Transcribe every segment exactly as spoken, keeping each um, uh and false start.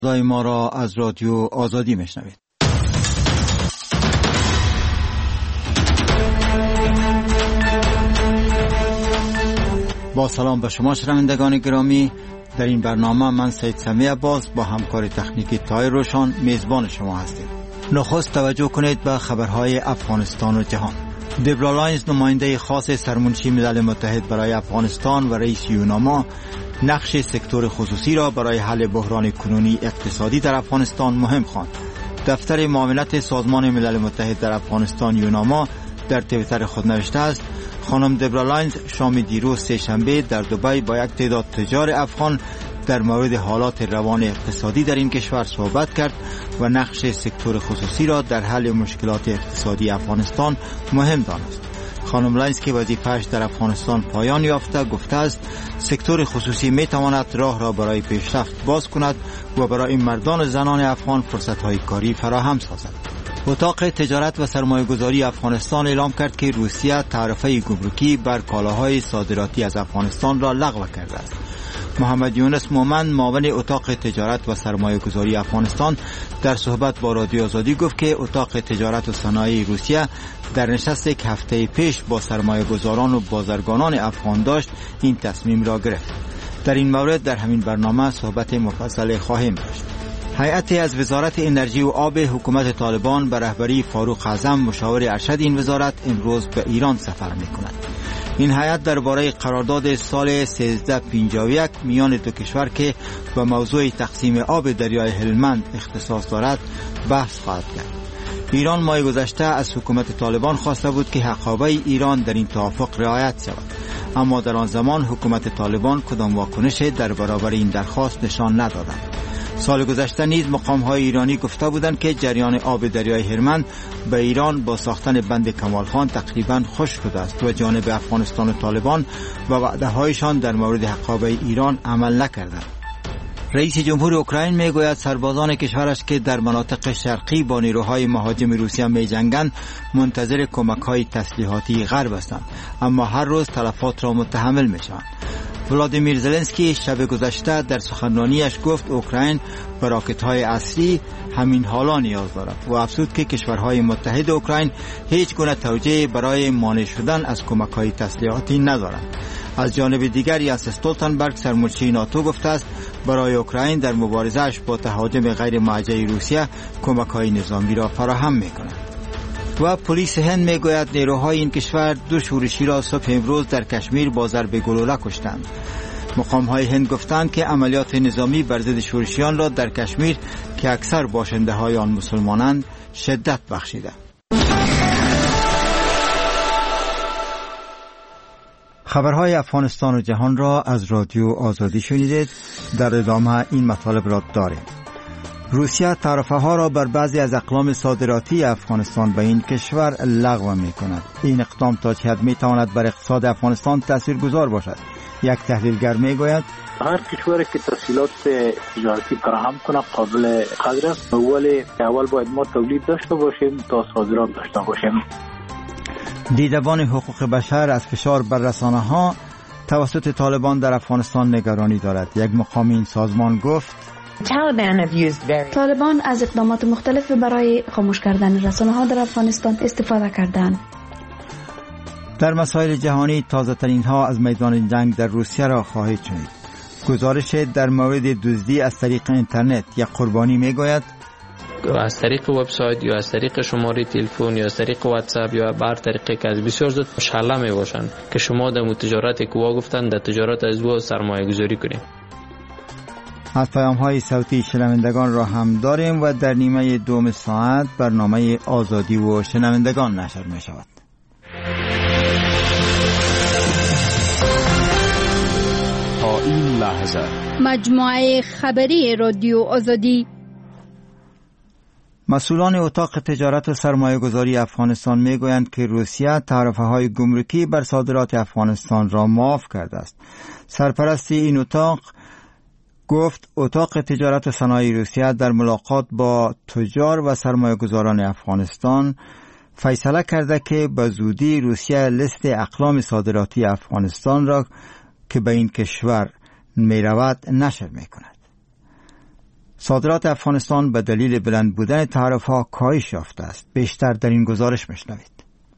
صدای ما را از رادیو آزادی میشنوید. با سلام به شما شنوندگان گرامی، در این برنامه من سید سمی عباس با همکار تکنیکی طاهر روشان میزبان شما هستیم. نخست توجه کنید به خبرهای افغانستان و جهان. دبرا لاینز، نماینده خاص سرمنشی ملل متحد برای افغانستان و رئیس یوناما، نقش سکتور خصوصی را برای حل بحران کنونی اقتصادی در افغانستان مهم خواند. دفتر معاونت سازمان ملل متحد در افغانستان یوناما در توییتر خود نوشته است: خانم دبرا لاینز شام دیروز سه شنبه در دبی با یک تعداد تجار افغان در مورد حالات روان اقتصادی در این کشور صحبت کرد و نقش سکتور خصوصی را در حل مشکلات اقتصادی افغانستان مهم دانست. خانم لاینز که وظیفه‌اش در افغانستان پایان یافته گفته است سکتور خصوصی می تواند راه را برای پیشرفت باز کند و برای مردان و زنان افغان فرصت‌های کاری فراهم سازد. اتاق تجارت و سرمایه‌گذاری افغانستان اعلام کرد که روسیه تعرفه گمرکی بر کالاهای صادراتی از افغانستان را لغو کرده است. محمد یونس مومن، معاون اتاق تجارت و سرمایه‌گذاری افغانستان، در صحبت با رادیو آزادی گفت که اتاق تجارت و صنایع روسیه در نشست یک هفته پیش با سرمایه‌گذاران و بازرگانان افغان داشت این تصمیم را گرفت. در این مورد در همین برنامه صحبت مفصل خواهیم داشت. هیئتی از وزارت انرژی و آب حکومت طالبان به رهبری فاروق اعظم، مشاور ارشد این وزارت، امروز به ایران سفر می‌کند. این هیئت درباره قرارداد سال سیزده پنجاه و یک میان دو کشور که به موضوع تقسیم آب دریای هلمند اختصاص دارد بحث خواهد کرد. ایران ماه گذشته از حکومت طالبان خواسته بود که حقابه ایران در این توافق رعایت شود، اما در آن زمان حکومت طالبان کدام واکنش در برابر این درخواست نشان ندادند. سال گذشته نیز مقام‌های ایرانی گفته بودند که جریان آب دریای هلمند به ایران با ساختن بند کمال خان تقریباً خشک شده است و جانب افغانستان و طالبان و وعده‌هایشان در مورد حقابه ایران عمل نکردند. رئیس جمهور اوکراین میگوید سربازان کشورش که در مناطق شرقی با نیروهای مهاجم روسیه می‌جنگند منتظر کمک‌های تسلیحاتی غرب هستند، اما هر روز تلفات را متحمل می‌شوند. ولادیمیر زلنسکی شب گذشته در سخنرانیش گفت اوکراین به راکت‌های اصلی همین حالا نیاز دارد و افزود که کشورهای متحد اوکراین هیچ گونه توجیه برای مانع شدن از کمک‌های تسلیحاتی ندارند. از جانب دیگر یانس استولتنبرگ، سرمنشی ناتو، گفته است برای اوکراین در مبارزه‌اش با تهاجم غیر موجه روسیه کمک‌های نظامی را فراهم می‌کند. و پلیس هند میگوید نیروهای این کشور دو شورشی را صبح امروز در کشمیر با ضرب گلوله کشتند. مقام‌های هند گفتند که عملیات نظامی بر ضد شورشیان را در کشمیر که اکثر باشنده‌های آن مسلمانند شدت بخشیده. خبرهای افغانستان و جهان را از رادیو آزادی شنیدید. در ادامه این مطالب را داریم. روسیه تعرفه ها را بر بعضی از اقلام صادراتی افغانستان به این کشور لغو می کند. این اقدام تا چه حد می تواند بر اقتصاد افغانستان تاثیرگذار باشد؟ یک تحلیلگر می گوید هر کشوری که تسهیلات تجارتی فراهم کنه قابل قدر است، ولی اول باید ما تولید داشته باشیم تا صادرات داشته باشیم. دیدبان حقوق بشر از فشار بر رسانه ها توسط طالبان در افغانستان نگرانی دارد. یک مقام این سازمان گفت طالبان از اقدامات مختلف برای خاموش کردن رسانه ها در افغانستان استفاده کردند. در مسائل جهانی تازه ترین ها از میدان جنگ در روسیه را خواهید شنید. گزارش در مورد دزدی از طریق اینترنت یک قربانی می گوید از طریق وبسایت یا از طریق شماره تلفن یا از طریق واتساپ یا بر طریقی که از بسیار زود مشغله می باشند که شما در تجارت که وا گفتن در تجارت از او سرمایه گذاری کنید. از پیام های صوتی شنوندگان را هم داریم و در نیمه دوم ساعت برنامه آزادی و شنوندگان نشر می شود. تا این لحظه مجموعه خبری رادیو آزادی. مسئولان اتاق تجارت و سرمایه گذاری افغانستان می گویند که روسیه تعرفه های گمرکی بر صادرات افغانستان را معاف کرده است. سرپرست این اتاق گفت اتاق تجارت و صنایع روسیه در ملاقات با تجار و سرمایه گذاران افغانستان فیصله کرده که به زودی روسیه لیست اقلام صادراتی افغانستان را که به این کشور می رود نشر می کند. صادرات افغانستان به دلیل بلند بودن تعرفه‌ها کاهش یافته است. بیشتر در این گزارش میشنوید.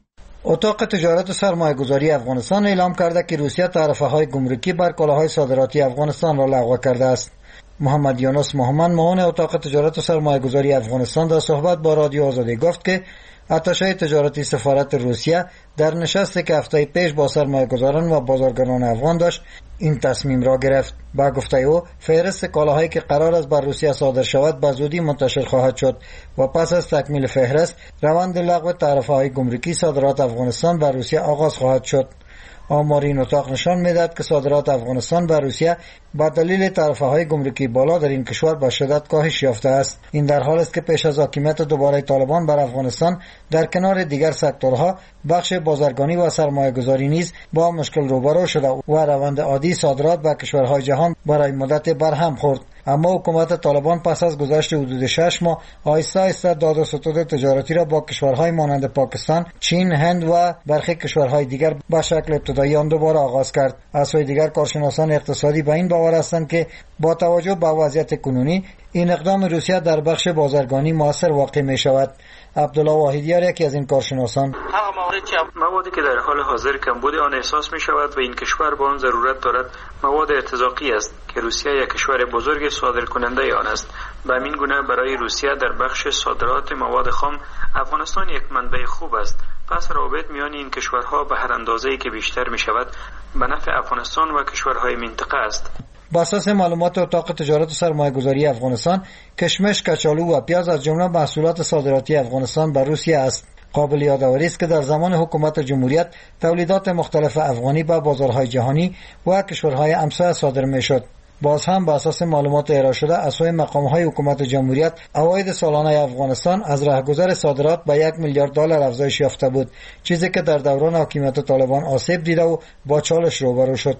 اتاق تجارت و سرمایه‌گذاری افغانستان اعلام کرده که روسیه تعرفه‌های گمرکی بر کالاهای صادراتی افغانستان را لغو کرده است. محمد یونس محمد معاون اتاق تجارت و سرمایه‌گذاری افغانستان در صحبت با رادیو آزادی گفت که اتشه تجارتی سفارت روسیه در نشستی که هفته پیش با سرمایه‌گذاران و بازارگران افغان داشت این تصمیم را گرفت. با گفته او فهرست کالاهایی که قرار است بر روسیه صادر شود به زودی منتشر خواهد شد و پس از تکمیل فهرست روند لغو تعرفه‌های گمرکی صادرات افغانستان بر روسیه آغاز خواهد شد. آمار این اتاق نشان می‌دهد که صادرات افغانستان به روسیه با دلیل تعرفه‌های گمرکی بالا در این کشور به شدت کاهش یافته است. این در حالی است که پیش از حاکمیت دوباره طالبان بر افغانستان در کنار دیگر سکتورها بخش بازرگانی و سرمایه‌گذاری نیز با مشکل روبرو شده و روند عادی صادرات به کشورهای جهان برای مدت برهم خورد. اما حکومت طالبان پس از گذشت حدود شش ماه آهسته آهسته داد و ستد تجارتی را با کشورهای مانند پاکستان، چین، هند و برخی کشورهای دیگر به شکل ابتدایی آن دوباره آغاز کرد. از سوی دیگر کارشناسان اقتصادی به این باور هستند که با توجه به وضعیت کنونی این اقدام روسیه در بخش بازرگانی موثر واقع می شود. عبدالله واحدیار یکی از این کارشناسان: هغه موارد که موادی که در حال حاضر کمبود آن احساس می شود و این کشور با آن ضرورت دارد مواد ارتزاقی است که روسیه یک کشور بزرگ صادر کننده آن است. به همین گونه برای روسیه در بخش صادرات مواد خام افغانستان یک منبع خوب است. پس روابط میان این کشورها به هر اندازه‌ای که بیشتر می شود به نفع افغانستان و کشورهای منطقه است. بر اساس معلومات اتاق تجارت و سرمایه‌گذاری افغانستان، کشمش، کچالو و پیاز از جمله محصولات صادراتی افغانستان به روسیه است. قابل یادآوری است که در زمان حکومت جمهوریت تولیدات مختلف افغانی به بازارهای جهانی و کشورهای همسایه صادر می‌شد. باز هم بر اساس معلومات ارائه شده از سوی مقام‌های حکومت جمهوریت عواید سالانه افغانستان از رهگذر صادرات به یک میلیارد دلار افزایش یافته بود، چیزی که در دوران حکومت طالبان آسیب دیده و با چالش روبرو شد.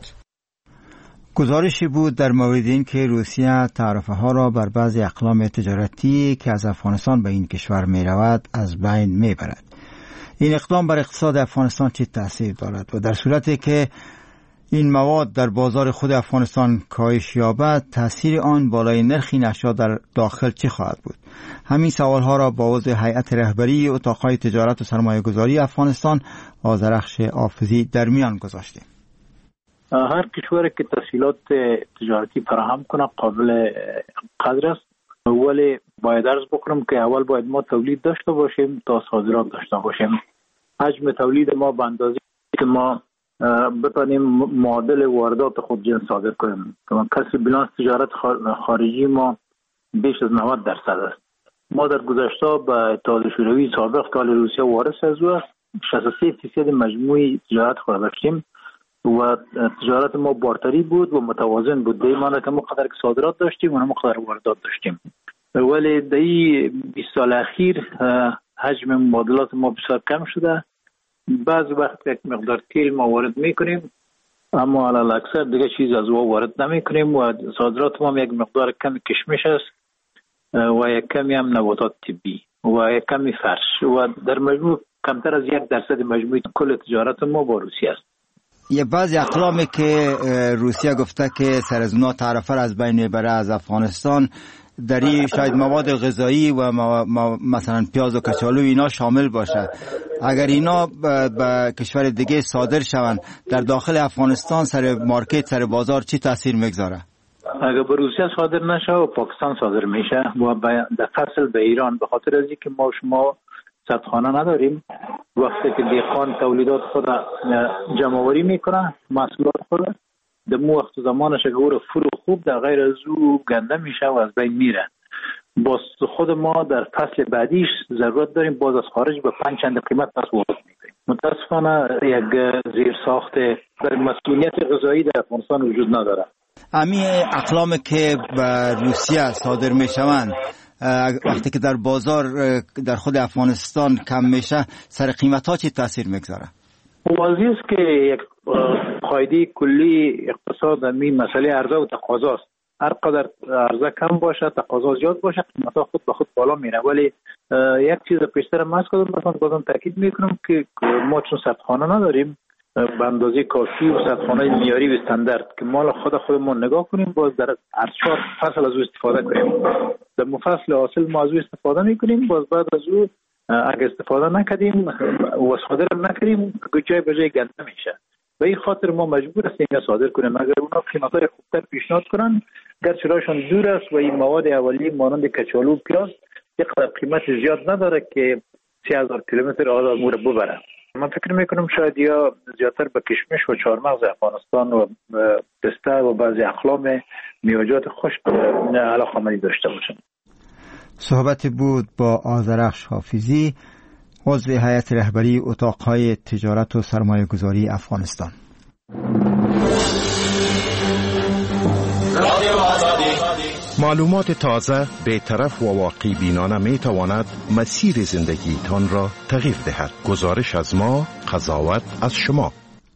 گزارشی بود در مورد این که روسیه تعرفه‌ها را بر بعضی اقلام تجارتی که از افغانستان به این کشور می رود از بین می برد. این اقدام بر اقتصاد افغانستان چه تأثیر دارد و در صورتی که این مواد در بازار خود افغانستان کاهش یابد تأثیر آن بالای نرخ این اشیا در داخل چه خواهد بود؟ همین سوالها را با عضو هیئت رهبری اتاق‌های تجارت و سرمایه‌گذاری افغانستان آذرخش حافظی در میان گذاشتیم. هر کشوری که تسهیلات تجارتی فراهم کنه قابل قدر است، ولی باید عرض بکنم که اول باید ما تولید داشته باشیم تا صادرات داشته باشیم. حجم تولید ما به اندازه که ما بتانیم معادل واردات خود جنس صادر کنیم. کسر بیلانس تجارت خارجی ما بیش از نود درصد است. ما در گذشته به اتحاد شوروی سابق که روسیه وارث از او است شصت و سه فیصد مجموعی تجارت خود داشتیم و تجارت ما بارتری بود و متوازن بود. در این معنی که ما قدر که صادرات داشتیم و ما قدر واردات داشتیم. ولی در این بیست سال اخیر حجم مبادلات ما بسیار کم شده. بعض وقت یک مقدار تیل ما وارد میکنیم اما علاوه اکثر دیگه چیز از او وارد نمیکنیم و صادرات ما یک مقدار کم کشمش است و یک کمی هم نباتات طبی و یک کمی فرش و در مجموع کمتر از یک درصد مجموع کل تجارت ما با روسیه است. یه بعضی اقلامی که روسیه گفته که سر از اونا تعرفه از بین میبره از افغانستان، در این شاید مواد غذایی و مثلا پیاز و کچالو اینا شامل باشه. اگر اینا به کشور دیگه صادر شوند در داخل افغانستان سر مارکت سر بازار چی تاثیر میگذاره؟ اگر به روسیه صادر نشه و پاکستان صادر میشه و در فصل به ایران، به خاطر از اینکه ما شما صدخانه نداریم، وقتی که دهقان تولیدات خود جمع آوری میکنه محصولات خود در مو وقت زمانش که او رو فرو خوب در غیر از او گنده میشه و از بین میره. باز خود ما در فصل بعدیش ضرورت داریم باز از خارج به پنج چند قیمت پس وارد میکنیم. متاسفانه یک زیر ساخت در مسئولیت غذایی در افغانستان وجود نداره. امی اقلامی که به روسیه صادر میشوند وقتی که در بازار در خود افغانستان کم میشه سر قیمت ها چی تاثیر میگذاره؟ واضح است که یک قاعده کلی اقتصاد همین مسئله عرضه و تقاضا است. هر قدر عرضه کم باشه تقاضا زیاد باشه قیمت ها خود به خود بالا میره. ولی یک چیز پیشتر ماست کردم مثلا بازم تاکید میکنم که ما چون صدخانه نداریم به اندازه کافی و سطحانه معیاری و استاندارد که مال خود خودمون نگاه کنیم، باز در هر چهار فصل از او استفاده کنیم. در فصل حاصل ما از او استفاده میکنیم، باز بعد از او اگر استفاده نکردیم و صادر نکردیم جای به جای گنده میشه. به این خاطر ما مجبور هستیم اینو صادر کنیم. اگر اونا قیمتای خوبتر پیشنهاد کنن، گرچه رایشان دور است و این مواد اولیه مانند کچالو و پیاز یک قیمت زیاد نداره که سه هزار کیلومتر آدم رو ببره. من فکر میکنم شاید یا زیادتر به کشمش و چهارمغز افغانستان و پسته و بعضی اقلام میوه‌جات خشک علاقه‌مندی داشته باشند. صحبت بود با آذرخش حافظی، عضو هیئت رهبری اتاقهای تجارت و سرمایه گذاری افغانستان. معلومات تازه، بی‌طرف و واقعی بینانه می تواند مسیر زندگی تان را تغییر دهد. گزارش از ما، قضاوت از شما.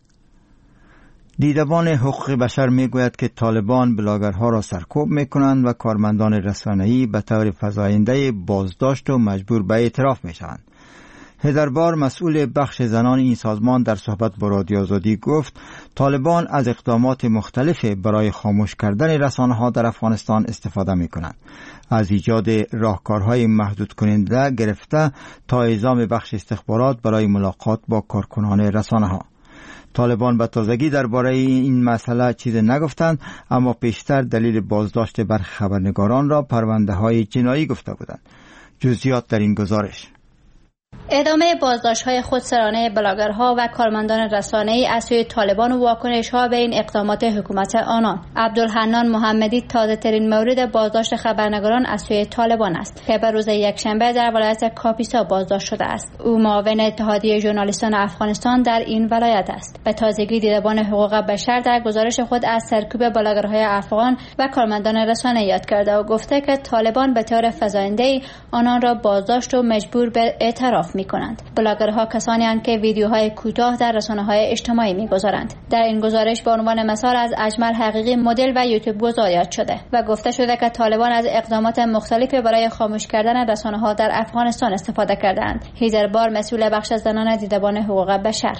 دیدبان حقوق بشر می گوید که طالبان بلاگرها را سرکوب می کنند و کارمندان رسانه‌ای به طور فزاینده بازداشت و مجبور به اعتراف می شوند. هزاربار مسئول بخش زنان این سازمان در صحبت با رادیو آزادی گفت طالبان از اقدامات مختلف برای خاموش کردن رسانه‌ها در افغانستان استفاده می‌کنند، از ایجاد راهکارهای محدود کننده گرفته تا اعزام بخش استخبارات برای ملاقات با کارکنان رسانه‌ها. طالبان به تازگی درباره این مسئله چیز نگفتند، اما پیشتر دلیل بازداشت برخی خبرنگاران را پرونده‌های جنایی گفته بودند. جزئیات در این گزارش. ادامه بازداشت‌های خودسرانه بلاگرها و کارمندان رسانه‌ای از سوی طالبان و واکنش‌ها به این اقدامات حکومت آنان. عبدالحنان محمدی تازه‌ترین مورد بازداشت خبرنگاران از سوی طالبان است که به روز یکشنبه در ولایت کاپیسا بازداشت شده است. او معاون اتحادیه ژورنالیستان افغانستان در این ولایت است. به تازگی دیدبان حقوق بشر در گزارش خود از سرکوب بلاگرهای افغان و کارمندان رسانه یاد کرده و گفته که طالبان به طور فزاینده‌ای آنان را بازداشت و مجبور به اعتراف می‌کنند. بلاگرها کسانی هستند که ویدیوهای کوتاه در رسانه‌های اجتماعی می‌گذارند. در این گزارش به عنوان مثال از اجمل حقیقی مدل و یوتیوب گذار یاد شده و گفته شده که طالبان از اقدامات مختلفی برای خاموش کردن رسانه‌ها در افغانستان استفاده کردند. هیدربار مسئول بخش زنان دیدبان حقوق بشر: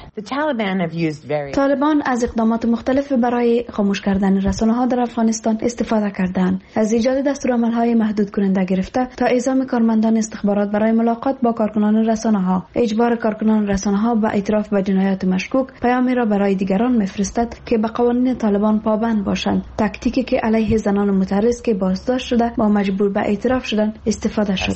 طالبان از اقدامات مختلف برای خاموش کردن رسانه‌ها در افغانستان استفاده کردند، از ایجاد دستورالعمل‌های محدود کننده گرفته تا اعزام کارمندان استخبارات برای ملاقات با کارکنان رسانه‌ها، اجبار کارکنان رسانه‌ها به اعتراف به جنایات مشکوک، پیامی را برای دیگران می‌فرستد که به قوانین طالبان پابند باشند. تاکتیکی که علیه زنان معترض که بازداشت شده و مجبور به اعتراف شدن استفاده شد.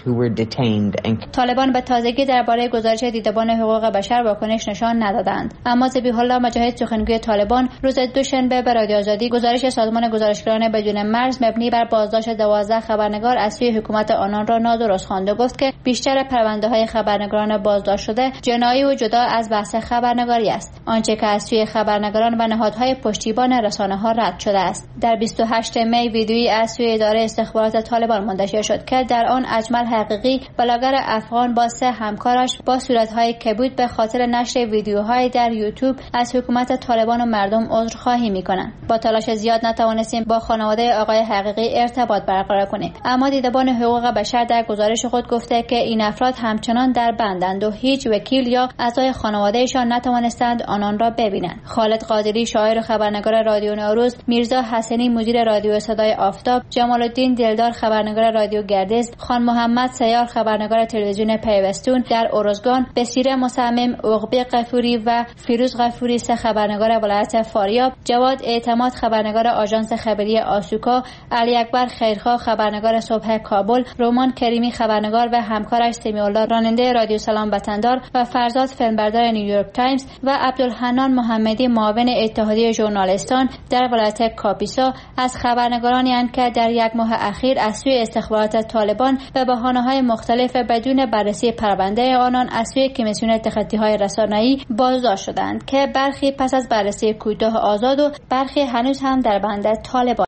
طالبان به تازگی درباره گزارش دیدبان حقوق بشر واکنش نشان ندادند، اما ذبیح الله مجاهد سخنگوی طالبان روز دوشنبه به رادیو آزادی گزارش سازمان گزارشگران بدون مرز مبنی بر بازداشت دوازده خبرنگار از سوی حکومت آنان را نادرست خواند و گفت که بیشتر پرونده‌های خبرنگاران بازداشت شده جنایی و جدا از بحث خبرنگاری است، آنچه که از سوی خبرنگاران و نهادهای پشتیبان رسانه‌ها رد شده است. در بیست و هشتم می ویدیویی از سوی اداره استخبارات طالبان منتشر شد که در آن اجمل حقیقی بلاگر افغان با سه همکارش با صورت‌های کبود به خاطر نشر ویدیوهای در یوتیوب از حکومت طالبان و مردم عذرخواهی می‌کنند. با تلاش زیاد نتوانستیم با خانواده آقای حقیقی ارتباط برقرار کنیم، اما دیدبان حقوق بشر در گزارش خود گفته که این افراد همچنان در بندند و هیچ وکیل یا اعضای خانوادهشان نتوانستند آنان را ببینند. خالد قادری شاعر و خبرنگار رادیو نوروز، میرزا حسنی مدیر رادیو صدای آفتاب، جمال الدین دلدار خبرنگار رادیو گردز، خان محمد سیار خبرنگار تلویزیون پیوستون در اورزگان، بصیره مصمم، عقبه غفوری و فیروز غفوری سه خبرنگار ولایت فاریاب، جواد اعتماد خبرنگار آژانس خبری آسوکا، علی اکبر خیرخواه خبرنگار صبح کابل، رومان کریمی خبرنگار و همکارش سمیع الله راننده رادیو سلام وطندار و فرزاد فیلمبردار نیویورک تایمز و عبدالحنان محمدی معاون اتحادیه ژورنالیستان در ولایت کاپیسا از خبرنگارانی اند که در یک ماه اخیر از سوی استخبارات طالبان به بهانه‌های مختلف بدون بررسی پرونده آنان از سوی کمیسیون تخطی‌های رسانه‌ای بازداشت شدند که برخی پس از بررسی کوتاه آزاد و برخی هنوز هم در بند طالبان.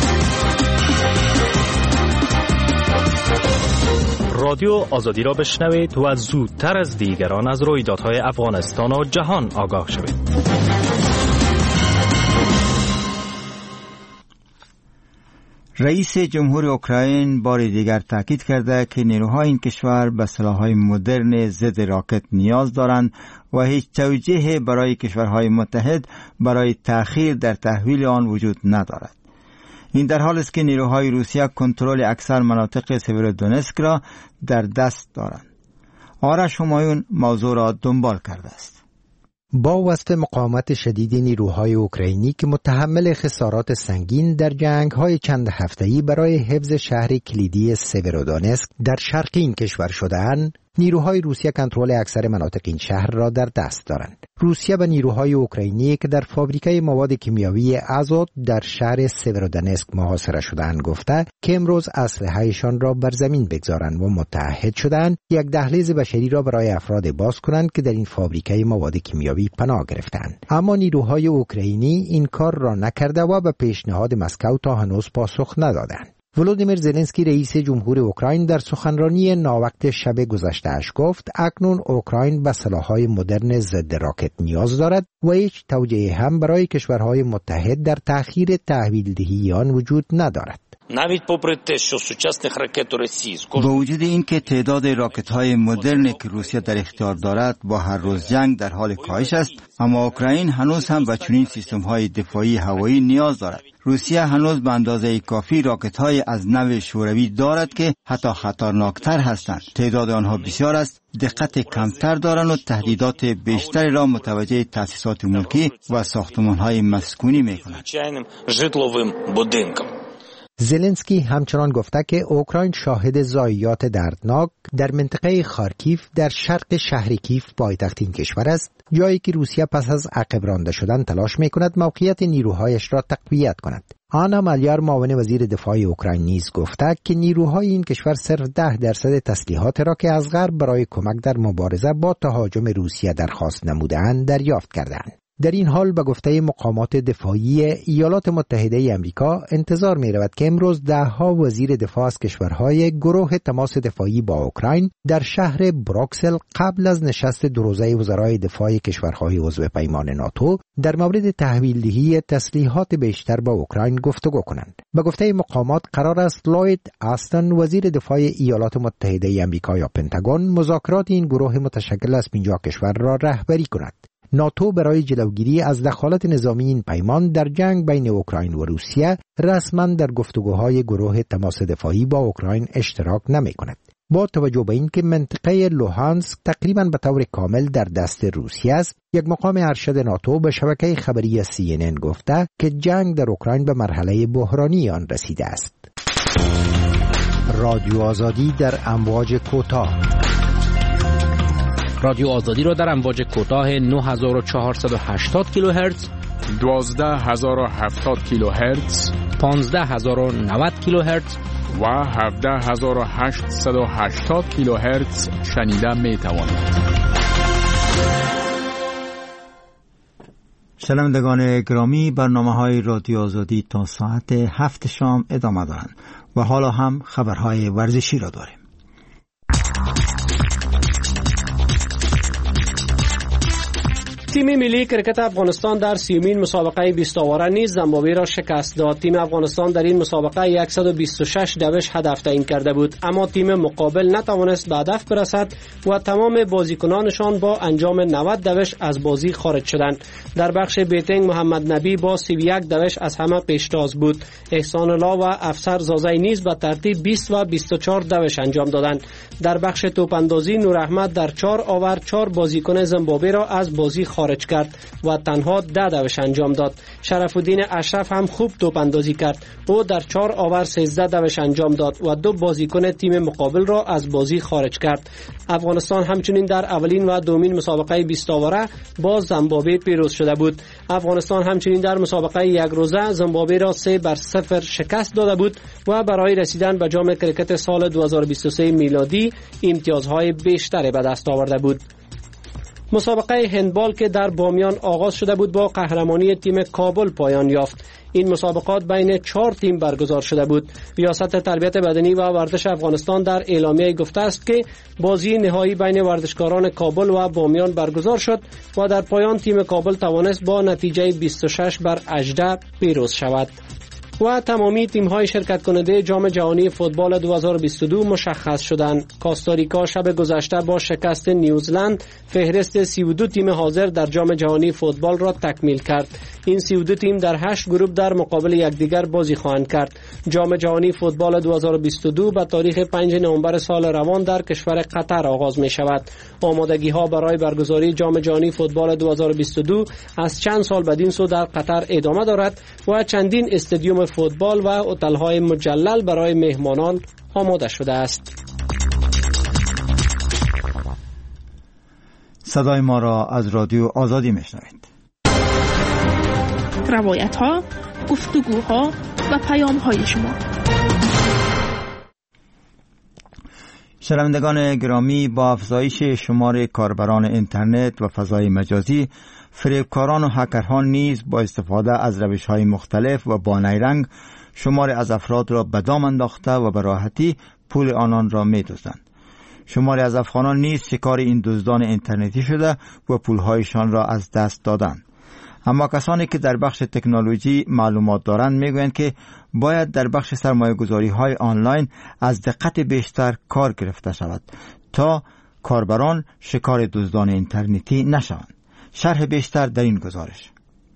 رادیو آزادی را بشنوید و زودتر از دیگران از رویدادهای افغانستان و جهان آگاه شوید. رئیس جمهور اوکراین بار دیگر تاکید کرده که نیروهای این کشور به سلاح‌های مدرن ضد راکت نیاز دارند و هیچ توجیهی برای کشورهای متحد برای تأخیر در تحویل آن وجود ندارد. این در حالی است که نیروهای روسیه کنترل اکثر مناطق سیورودونسک را در دست دارند. آرش همایون موضوع را دنبال کرده است. با وصف مقاومت شدید نیروهای اوکراینی که متحمل خسارات سنگین در جنگ‌های چند هفته‌ای برای حفظ شهر کلیدی سیورودونسک در شرق این کشور شده‌اند، نیروهای روسیه کنترل اکثر مناطق این شهر را در دست دارند. روسیه به نیروهای اوکراینی که در فابریکه مواد کیمیاوی آزوت در شهر سیورودونسک محاصره شده‌اند گفته که امروز اسلحه‌شان را بر زمین بگذارند و متعهد شدند یک دهلیز بشری را برای افراد باز کنند که در این فابریکه مواد کیمیاوی پناه گرفتند. اما نیروهای اوکراینی این کار را نکرده و به پیشنهاد مسکو تا هنوز پاسخ ندادند. ولودیمیر زلنسکی رئیس جمهور اوکراین در سخنرانی ناوقت شب گذشته‌اش گفت اکنون اوکراین به سلاح‌های مدرن ضد راکت نیاز دارد و هیچ توجیه هم برای کشورهای متحد در تأخیر تحویل دهی آن وجود ندارد. با وجود این که تعداد راکت‌های مدرن که روسیه در اختیار دارد با هر روز جنگ در حال کاهش است، اما اوکراین هنوز هم به چنین سیستم‌های دفاعی هوایی نیاز دارد. روسیه هنوز به اندازه کافی راکت‌های از نوع شوروی دارد که حتی خطرناکتر هستند. تعداد آنها بسیار است، دقت کمتر دارند و تهدیدات بیشتری را متوجه تأسیسات ملکی و ساختمان‌های مسکونی می‌کنند. زلنسکی همچنان گفته که اوکراین شاهد ضایعات دردناک در منطقه خارکیف در شرق شهر کیف پایتخت این کشور است، جایی که روسیه پس از عقب رانده شدن تلاش می‌کند موقعیت نیروهایش را تقویت کند. آنا مالیار معاون وزیر دفاع اوکراین نیز گفته که نیروهای این کشور صرف ده درصد تسلیحات را که از غرب برای کمک در مبارزه با تهاجم روسیه درخواست نموده‌اند دریافت کردند. در این حال به گفته مقامات دفاعی ایالات متحده آمریکا انتظار می رود که امروز ده ها وزیر دفاع از کشورهای گروه تماس دفاعی با اوکراین در شهر بروکسل قبل از نشست دو روزه وزرای دفاع کشورهای عضو پیمان ناتو در مورد تحویل دهی تسلیحات بیشتر با اوکراین گفتگو کنند. به گفته مقامات قرار است لوید آستن وزیر دفاع ایالات متحده آمریکا یا پنتاگون مذاکرات این گروه متشکل از پنجاه کشور را رهبری کند. ناتو برای جلوگیری از دخالت نظامی این پیمان در جنگ بین اوکراین و روسیه رسما در گفتگوهای گروه تماس دفاعی با اوکراین اشتراک نمی کند. با توجه به اینکه منطقه لوهانسک تقریبا به طور کامل در دست روسیه است، یک مقام ارشد ناتو به شبکه خبری سی ان ان گفته که جنگ در اوکراین به مرحله بحرانی آن رسیده است. رادیو آزادی در امواج کوتاه. رادیو آزادی را در امواج کوتاه نه هزار و چهارصد و هشتاد کیلوهرتز، دوازده هزار و هفتاد کیلوهرتز، پانزده هزار و نود کیلوهرتز و هفده هزار و هشتصد و هشتاد کیلوهرتز شنیده می توانید. شنوندگان گرامی، برنامه‌های رادیو آزادی تا ساعت هفت شام ادامه دارند و حالا هم خبرهای ورزشی را داریم. تیم ملی کرکت افغانستان در سیومین مسابقه بیست آوره نیز زیمبابوه را شکست داد. تیم افغانستان در این مسابقه صد و بیست و شش دوش هدف تعیین کرده بود، اما تیم مقابل نتوانست به هدف برسد و تمام بازیکنانشان با انجام نود دوش از بازی خارج شدند. در بخش بیتینگ محمد نبی با سی و یک دوش از همه پیشتاز بود. احسان الله و افسر زازی نیز به ترتیب بیست و بیست و چهار دوش انجام دادند. در بخش توپ اندازی نور احمد در چهار آور چهار بازیکن زیمبابوه را از بازی خارج کرد و تنها ده دوش انجام داد. شرف الدین اشرف هم خوب توپ اندازی کرد. او در چهار آور سیزده دوش انجام داد و دو بازیکن تیم مقابل را از بازی خارج کرد. افغانستان همچنین در اولین و دومین مسابقه بیست آوره با زیمبابوه پیروز شده بود. افغانستان همچنین در مسابقه یک روزه زیمبابوه را سه بر صفر شکست داده بود و برای رسیدن به جام کرکت سال دو هزار و بیست و سه میلادی امتیازهای بیشتری به دست آورده بود. مسابقه هندبال که در بامیان آغاز شده بود با قهرمانی تیم کابل پایان یافت. این مسابقات بین چهار تیم برگزار شده بود. ریاست تربیت بدنی و ورزش افغانستان در اعلامیه گفته است که بازی نهایی بین ورزشکاران کابل و بامیان برگزار شد و در پایان تیم کابل توانست با نتیجه بیست و شش بر هجده پیروز شود. و تمامی تیم‌های شرکت کننده جام جهانی فوتبال دو هزار و بیست و دو مشخص شدند. کوستاریکا شب گذشته با شکست نیوزلند فهرست سی و دو تیم حاضر در جام جهانی فوتبال را تکمیل کرد. این سی و دو تیم در هشت گروه در مقابل یکدیگر بازی خواهند کرد. جام جهانی فوتبال دو هزار و بیست و دو به تاریخ پنجم نوامبر سال روان در کشور قطر آغاز می شود. آمادگی‌ها برای برگزاری جام جهانی فوتبال دو هزار و بیست و دو از چند سال بدین سو در قطر ادامه دارد و چندین استادیوم فوتبال و هتل‌های مجلل برای مهمانان آماده شده است. صدای ما را از رادیو آزادی میشنوید. روایت‌ها، گفتگوها و پیام‌های شما. شنوندگان گرامی، با افزایش شمار کاربران اینترنت و فضای مجازی، فریبکاران و هکرها نیز با استفاده از روش‌های مختلف و با نیرنگ شمار از افراد را به دام انداخته و به راحتی پول آنان را می‌دزدند. شماری از افغانان نیز شکار این دزدان اینترنتی شده و پولهایشان را از دست دادند. اما کسانی که در بخش تکنولوژی معلومات دارند میگویند که باید در بخش سرمایه‌گذاری‌های آنلاین از دقت بیشتر کار گرفته شود تا کاربران شکار دزدان اینترنتی نشوند. شرح بیشتر در این گزارش.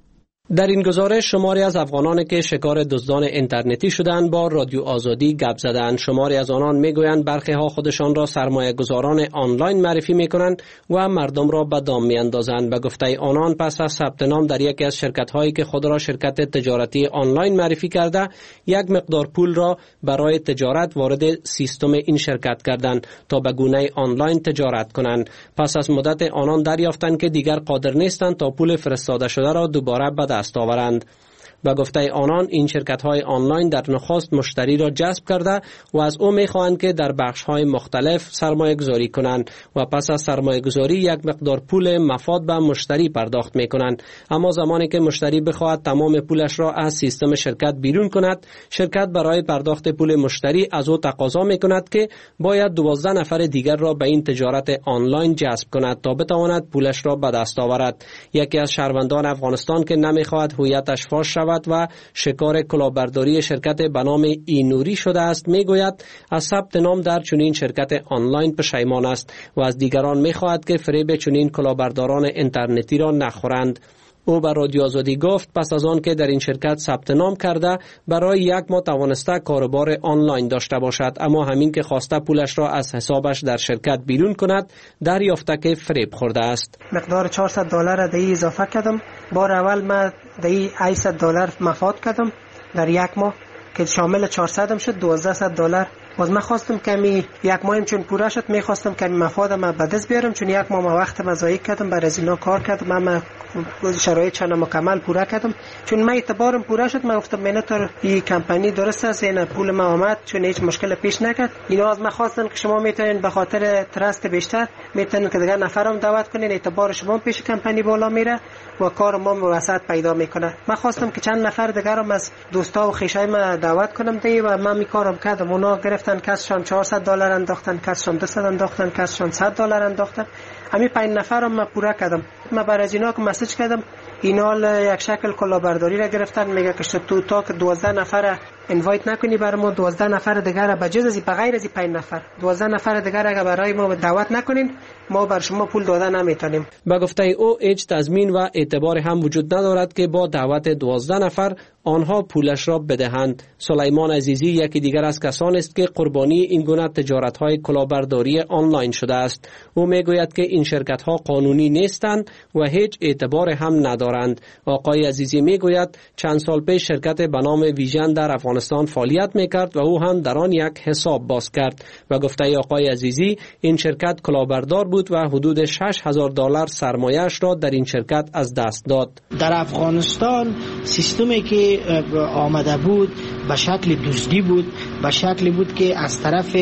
در این گزارش شماری از افغانانی که شکار دزدان اینترنتی شدند با رادیو آزادی گپ زدند. شماری از آنان میگویند برخی ها خودشان را سرمایه گذاران آنلاین معرفی میکنند و مردم را به دام میاندازند. به گفته آنان پس از ثبت نام در یکی از شرکت هایی که خود را شرکت تجارتی آنلاین معرفی کرده، یک مقدار پول را برای تجارت وارد سیستم این شرکت کردند تا به گونه آنلاین تجارت کنند. پس از مدت آنان دریافتند که دیگر قادر نیستند تا پول فرستاده شده را دوباره به دست آورند. به گفته آنان این شرکت‌های آنلاین در نخست مشتری را جذب کرده و از او می‌خواهند که در بخش‌های مختلف سرمایه گذاری کنند و پس از سرمایه گذاری یک مقدار پول مفاد به مشتری پرداخت می‌کنند. اما زمانی که مشتری بخواهد تمام پولش را از سیستم شرکت بیرون کند، شرکت برای پرداخت پول مشتری از او تقاضا می‌کند که باید دوازده نفر دیگر را به این تجارت آنلاین جذب کند تا بتواند پولش را به دست آورد. یکی از شهروندان افغانستان که نمی‌خواهد هویتش فاش شود و شکار کلاهبرداری شرکت به نام اینوری شده است میگوید از ثبت نام در چنین شرکت آنلاین پشیمان است و از دیگران میخواهد که فریب چنین کلاهبرداران اینترنتی را نخورند. او به رادیو آزادی گفت پس از آن که در این شرکت ثبت نام کرده برای یک ماه توانسته کاروبار آنلاین داشته باشد، اما همین که خواسته پولش را از حسابش در شرکت بیرون کند دریافته که فریب خورده است. مقدار چهارصد دلار را دی اضافه کردم. بار اول ما دی هشتصد دلار مفاد کردم در یک ماه که شامل چهارصد شد، دوازده دلار. باز من خواستم کمی یک ماهم چون پوره شد میخواستم کمی مفادم به دست بیارم، چون یک ماه ما وقت ضایع کردم برای از اینا کار کردم. من شرایط چند مکمل پوره کردم، چون من اعتبارم پوره شد. من گفتم من تا این کمپانی درست است، این پول ما آمد چون هیچ مشکل پیش نکرد. اینا از من خواستن که شما میتونین به خاطر ترست بیشتر میتونین که دیگه نفرم دعوت کنین، اعتبار شما پیش کمپانی بالا میره و کار ما وسط پیدا میکنه. من خواستم که چند نفر دیگرم از دوستا و خویشای ما دعوت کنم دی و من می کارم کردم. اونا گرفتن کسشان چهارصد دلار انداختن، کسشان دویست انداختن، کسشان صد دلار انداختن. همین پنج نفرم من پوره کردم. من برای اینا که مسیج کردم اینا یک شکل کلاهبرداری را گرفتن، میگه که تو تا که دوازده نفر اینوایت نکنی برای ما دوازده نفر دیگر را بجز از بغیر از پنج نفر دوازده نفر دیگر اگر برای ما دعوت نکنین ما بر شما پول داده نمیتونیم. به گفته او هیچ تضمین و اعتبار هم وجود ندارد که با دعوت دوازده نفر آنها پولش را بدهند. سلیمان عزیزی یکی دیگر از کسان است که قربانی این گونه تجارت‌های کلاهبرداری آنلاین شده است. او میگوید که این شرکت‌ها قانونی نیستند و هیچ اعتبار هم ندارند. آقای عزیزی میگوید چند سال پیش شرکت به نام ویژن در افغانستان فعالیت میکرد و او هم در آن یک حساب باز کرد. و گفته آقای عزیزی این شرکت کلاهبردار بود و حدود شش هزار دلار سرمایه‌اش را در این شرکت از دست داد. در افغانستان سیستمی که آمده بود به شکل دزدی بود، به شکلی بود که از طرف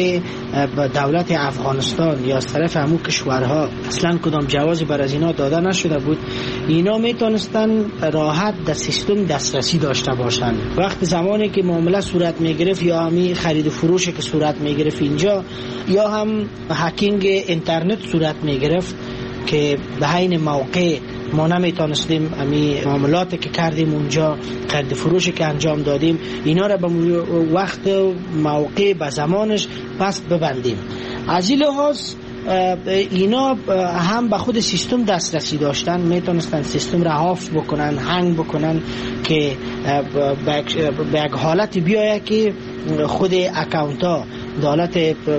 دولت افغانستان یا از طرف همو کشورها اصلا کدام جوازی بر از اینا داده نشده بود. اینا میتونستن راحت در سیستم دسترسی داشته باشند. وقت زمانی که معامله صورت میگرفت یا همی خرید و فروشی که صورت میگرفت اینجا یا هم هکینگ اینترنت صورت میگرفت که به عین موقع ما نمیتونستیم امی معاملاتی که کردیم اونجا، خرید فروشی که انجام دادیم، اینا را به وقت و موقع به زمانش پس ببندیم. از این لحاظ اینا هم به خود سیستم دسترسی داشتن، میتونستن سیستم را حفظ بکنن، هنگ بکنن که به یک حالت بیایه که خود اکاونت ها دولت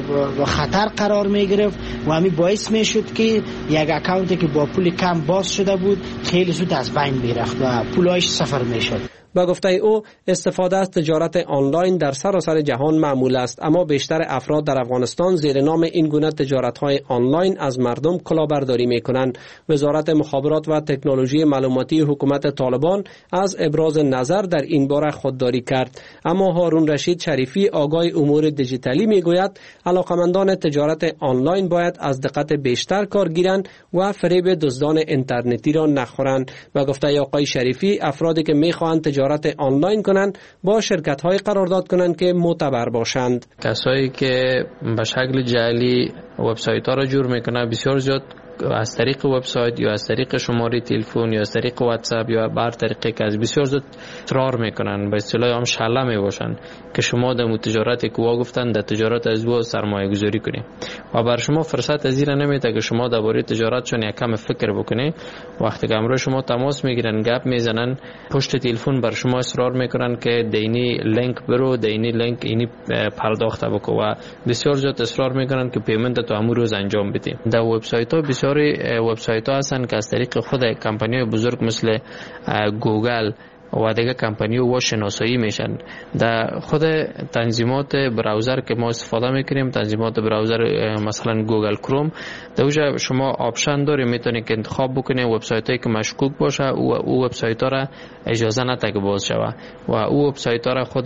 خطر قرار می گرفت و همین باعث می شد که یک اکاونتی که با پول کم باز شده بود خیلی زود از بین می رفت و پولایش صفر می شد. با گفته او استفاده از تجارت آنلاین در سراسر جهان معمول است، اما بیشتر افراد در افغانستان زیر نام این گونه تجارت‌های آنلاین از مردم کلاهبرداری می‌کنند. وزارت مخابرات و تکنولوژی معلوماتی حکومت طالبان از ابراز نظر در این باره خودداری کرد، اما هارون رشید شریفی آگاه امور دیجیتالی می‌گوید علاقمندان تجارت آنلاین باید از دقت بیشتر کار گیرند و فریب دزدان اینترنتی را نخورند. و گفته آقای شریفی افرادی که می‌خواهند تجارت آنلاین کنند با شرکت‌های قرارداد کنند که معتبر باشند. کسایی که به شکل جعلی وبسایت‌ها را جور میکنه بسیار زیاد از طریق وبسایت یا از طریق شماره تلفن یا از طریق واتساپ یا بر طریقی که از بسیار زیاد اصرار میکنن، به اصطلاح هم شله میباشن که شما در تجارت که وا گفتن در تجارت از او سرمایه گذاری کنی و بر شما فرصت از این نمیده که شما درباره تجارتشون یک کم فکر بکنی. وقتی که امروز شما تماس میگیرن، گپ میزنن، پشت تلفن بر شما اصرار میکنن که دینی لینک برو، دینی لینک اینی پرداخت بکو و بسیار زیاد اصرار میکنن که پیمنت تو همون روز انجام بدی. در وبسایت ها بسیار وبسایت ها هستن که از طریق خود کمپانی بزرگ مثل گوگل و دیگه کمپانی و شناسایی میشن. در خود تنظیمات براوزر که ما استفاده میکنیم، تنظیمات براوزر مثلا گوگل کروم، دوجا شما آپشن داری میتونید که انتخاب بکنید وبسایت هایی که مشکوک باشه و او وبسایت ها را اجازه نده که باز شوه و او وبسایت ها را خود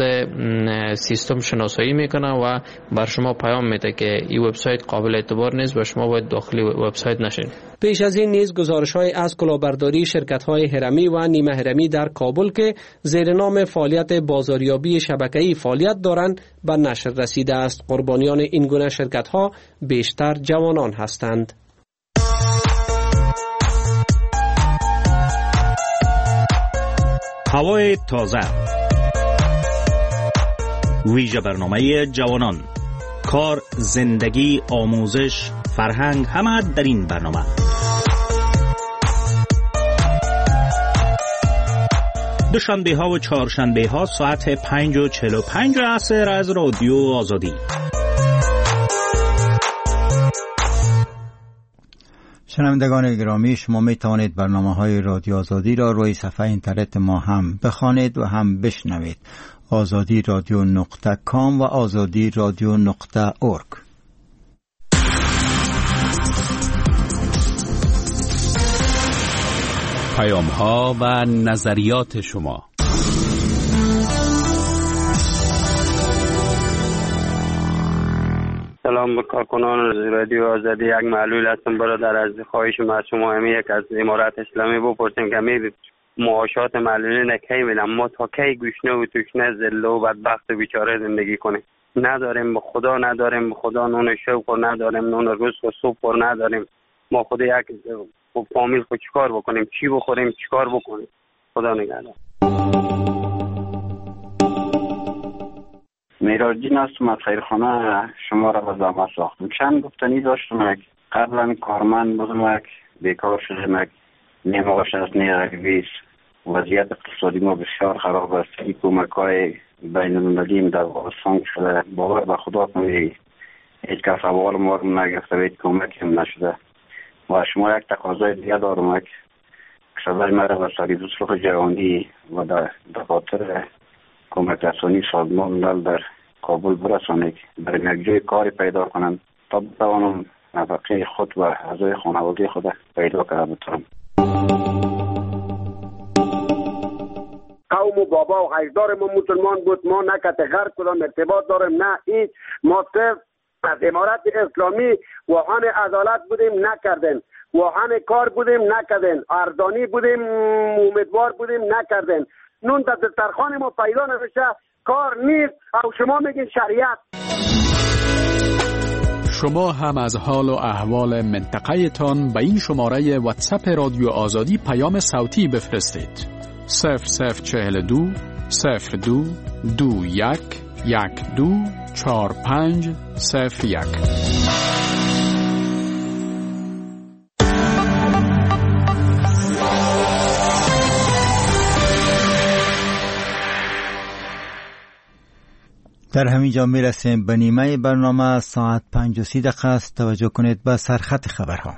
سیستم شناسایی میکنه و بر شما پیام میده که این وبسایت قابل اعتبار نیست و شما باید داخل وبسایت نشین. پیش از این نیز گزارش‌های از کلاهبرداری شرکت‌های هرمی و نیمه هرمی در کابل که زیر نام فعالیت بازاریابی شبکه‌ای فعالیت دارند به نشر رسیده است. قربانیان این گونه شرکت‌ها بیشتر جوانان هستند. هوای تازه، ویژه برنامه جوانان، کار، زندگی، آموزش، فرهنگ، همه در این برنامه. دوشنبه ها و چهارشنبه ها ساعت پنج و چهل و پنج عصر از رادیو آزادی. شنوندگان گرامی، شما می توانید برنامه های رادیو آزادی را روی صفحه اینترنت ما هم بخوانید و هم بشنوید. آزادی رادیو نقطه کام و آزادی رادیو نقطه اورگ. پیام ها و نظریات شما. سلام به کارکنان رادیو آزادی. یک معلول هستم برادر، از خواهش ما از شما همی یک از امارات اسلامی بپرسیم که می معاشات معلولین کی میدم، ما تا کی گوشنه و توشنه ذله و بدبخت و بیچاره زندگی کنیم؟ نداریم به خدا، نداریم به خدا نون شوق و نداریم نون رزق و سوپ و نداریم. ما خود یک فامیل خود چیکار بکنیم؟ چی بخوریم؟ چیکار بکنیم؟ خدا نگهدار. میراجین هستم از خیرخانه. شما را به زحمت ساختم. چند گفتنی داشتم. قبلا کارمند بودم، بیکار شدم، نماش از نیرک بیس. وضعیت اقتصادی ما بسیار خراب است. این کمک های بین المللی در افغانستان شده، باور به خدا کنید هیچ کس اول ما رو نگرفته و هیچ کمک هم نشده. و شما یک تقاضای دیگه دارم که صدای مرا به سریع صلح جهانی و در دفاتر کمک رسانی سازمان ملل در کابل برسانید، برای یک جای کاری پیدا کنم تا بتوانم نفقه خود و اعضای خانواده خود پیدا کرده بتونم. قوم و بابا و اجدار ما مسلمان بود، ما نه که غرب کدام ارتباط داریم نه هیچ. ما صرف از امارت اسلامی واهن عدالت بودیم نکردن، واهن کار بودیم نکردن، اردانی بودیم امیدوار بودیم نکردن. نون در دسترخوان ما پیدا نمیشه، کار نیست او شما میگین شریعت. شما هم از حال و احوال منطقه تان به این شماره واتساپ رادیو آزادی پیام صوتی بفرستید. صفر صفر چهل دو صفر دو دو یک یک دو چهار پنج صفر یک. در همین جا می رسیم به نیمه برنامه. ساعت پنج و سی دقیقه است. توجه کنید به سرخط خبرها.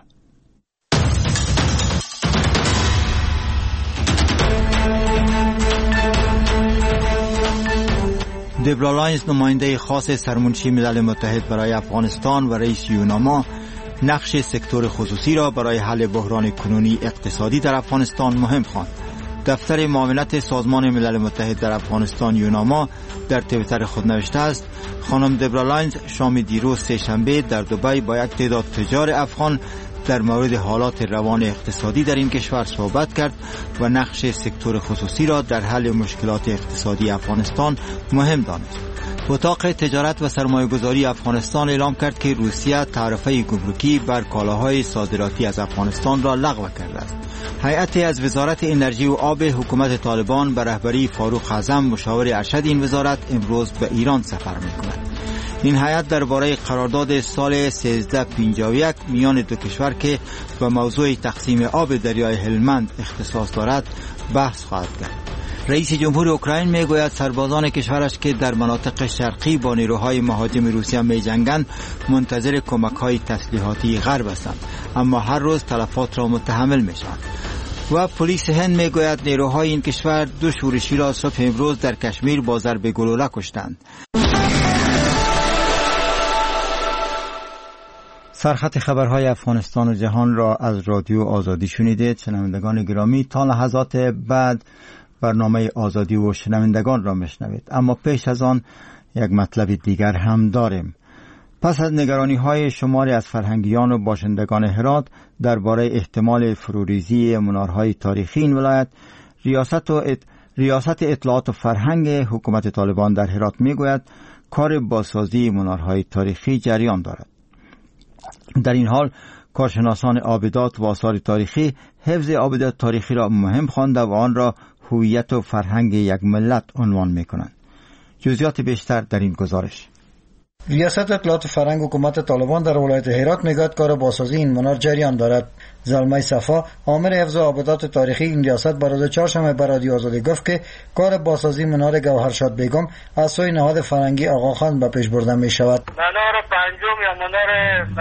دبرا لاینز، نماینده خاص سرمنشی ملل متحد برای افغانستان و رئیس یوناما، نقش سکتور خصوصی را برای حل بحران کنونی اقتصادی در افغانستان مهم خواند. دفتر معاونت سازمان ملل متحد در افغانستان یوناما در توییتر خود نوشته است: خانم دبرا لاینز شام دیروز سه‌شنبه در دبی با یک تعداد تجار افغان در مورد حالات روان اقتصادی در این کشور صحبت کرد و نقش سکتور خصوصی را در حل مشکلات اقتصادی افغانستان مهم دانست. اتاق تجارت و سرمایه‌گذاری افغانستان اعلام کرد که روسیه تعرفه گمرکی بر کالاهای صادراتی از افغانستان را لغو کرده است. هیئتی از وزارت انرژی و آب حکومت طالبان به رهبری فاروق اعظم مشاور ارشد این وزارت امروز به ایران سفر می‌کند. این هیئت درباره قرارداد سال سیزده پنجاه و یک میان دو کشور که به موضوع تقسیم آب دریای هلمند اختصاص دارد بحث خواهد کرد. رئیس جمهور اوکراین میگوید سربازان کشورش که در مناطق شرقی با نیروهای مهاجم روسیه می‌جنگند منتظر کمک‌های تسلیحاتی غرب هستند، اما هر روز تلفات را متحمل می‌شوند. و پلیس هند میگوید نیروهای این کشور دو شورشی را صبح امروز در کشمیر با ضرب گلوله کشتند. سرخط خبرهای افغانستان و جهان را از رادیو آزادی شنیدید. شنوندگان گرامی، تا لحظات بعد برنامه آزادی و شنوندگان را میشنوید، اما پیش از آن یک مطلب دیگر هم داریم. پس از نگرانی های شماری از فرهنگیان و باشندگان هرات درباره احتمال فروریزی منارهای تاریخی این ولایت، ریاست و ات... ریاست اطلاعات و فرهنگ حکومت طالبان در هرات میگوید کار بازسازی منارهای تاریخی جریان دارد. در این حال کارشناسان آبدات و آثار تاریخی حفظ آبدات تاریخی را مهم خوانده و آن را هویت و فرهنگ یک ملت عنوان میکنند. جزئیات بیشتر در این گزارش. ریاست اطلاعات فرهنگ حکومت طالبان در ولایت هرات میگوید کار بازسازی این منار جریان دارد. زلمه صفا، آمر حفظ آبدات تاریخی این ریاست بر روز چهارشنبه به رادیو آزادی گفت که کار بازسازی منار گوهرشاد بیگم از سوی نهاد فرهنگی آقاخان به پیش برده می شود. منار پنجم یا منار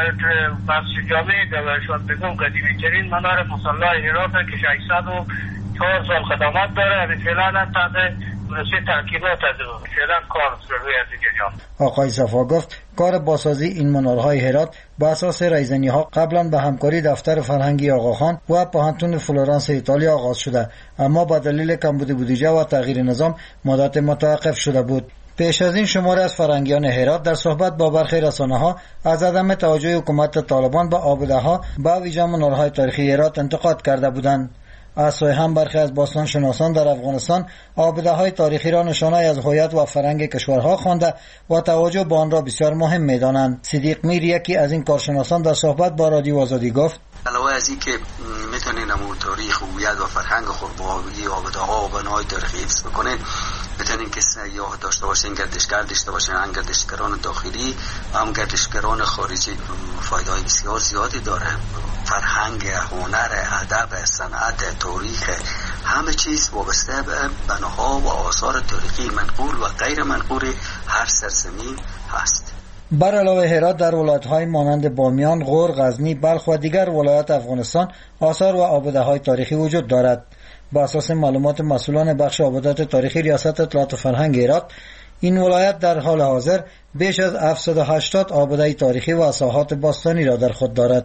مسجد جامع گوهرشاد بیگم قدیمی ترین منار مصلی هرات که ششصد و چهار سال خدمات داره. فعلا تحت مناسب ترکیبات از فعلا کار روی از جریان. آقای صفا گفت کار بازسازی این منارهای هرات به اساس رایزنی ها قبلا به همکاری دفتر فرهنگی آقاخان و پوهنتون فلورانس ایتالیا آغاز شده، اما با دلیل کمبود بودجه و تغییر نظام مدت متوقف شده بود. پیش از این شماری از فرهنگیان هرات در صحبت با برخی رسانه‌ها از عدم توجه حکومت طالبان به آبده‌ها به ویژه منارهای تاریخی هرات انتقاد کرده بودند. از سوی هم برخی از باستان شناسان در افغانستان آبده‌های تاریخی را نشانه‌ای از هویت و فرهنگ کشورها خوانده و توجه به آن را بسیار مهم می‌دانند. صدیق میر، یکی از این کارشناسان، در صحبت با رادیو آزادی گفت علاوه از این که میتونین امور تاریخ و هویت و فرهنگ خود با آبده‌ها و بناهای تاریخی حفظ بکنین، میتونین که سیاح داشته باشین، گردشگر داشته باشین، هم گردشگران داخلی و هم گردشگران خارجی. فایده‌های بسیار زیادی داره. فرهنگ، هنر، ادب، صنعت، تاریخ، همه چیز وابسته به بناها و آثار تاریخی منقول و غیر منقول هر سرزمین هست. بر علاوه هرات در ولایت‌های مانند بامیان، غور، غزنی، بلخ و دیگر ولایات افغانستان آثار و آبده‌های تاریخی وجود دارد. با اساس معلومات مسئولان بخش آبدات تاریخی ریاست اطلاعات فرهنگ هرات، این ولایت در حال حاضر بیش از هفتصد و هشتاد آبده تاریخی و ساحات باستانی را در خود دارد.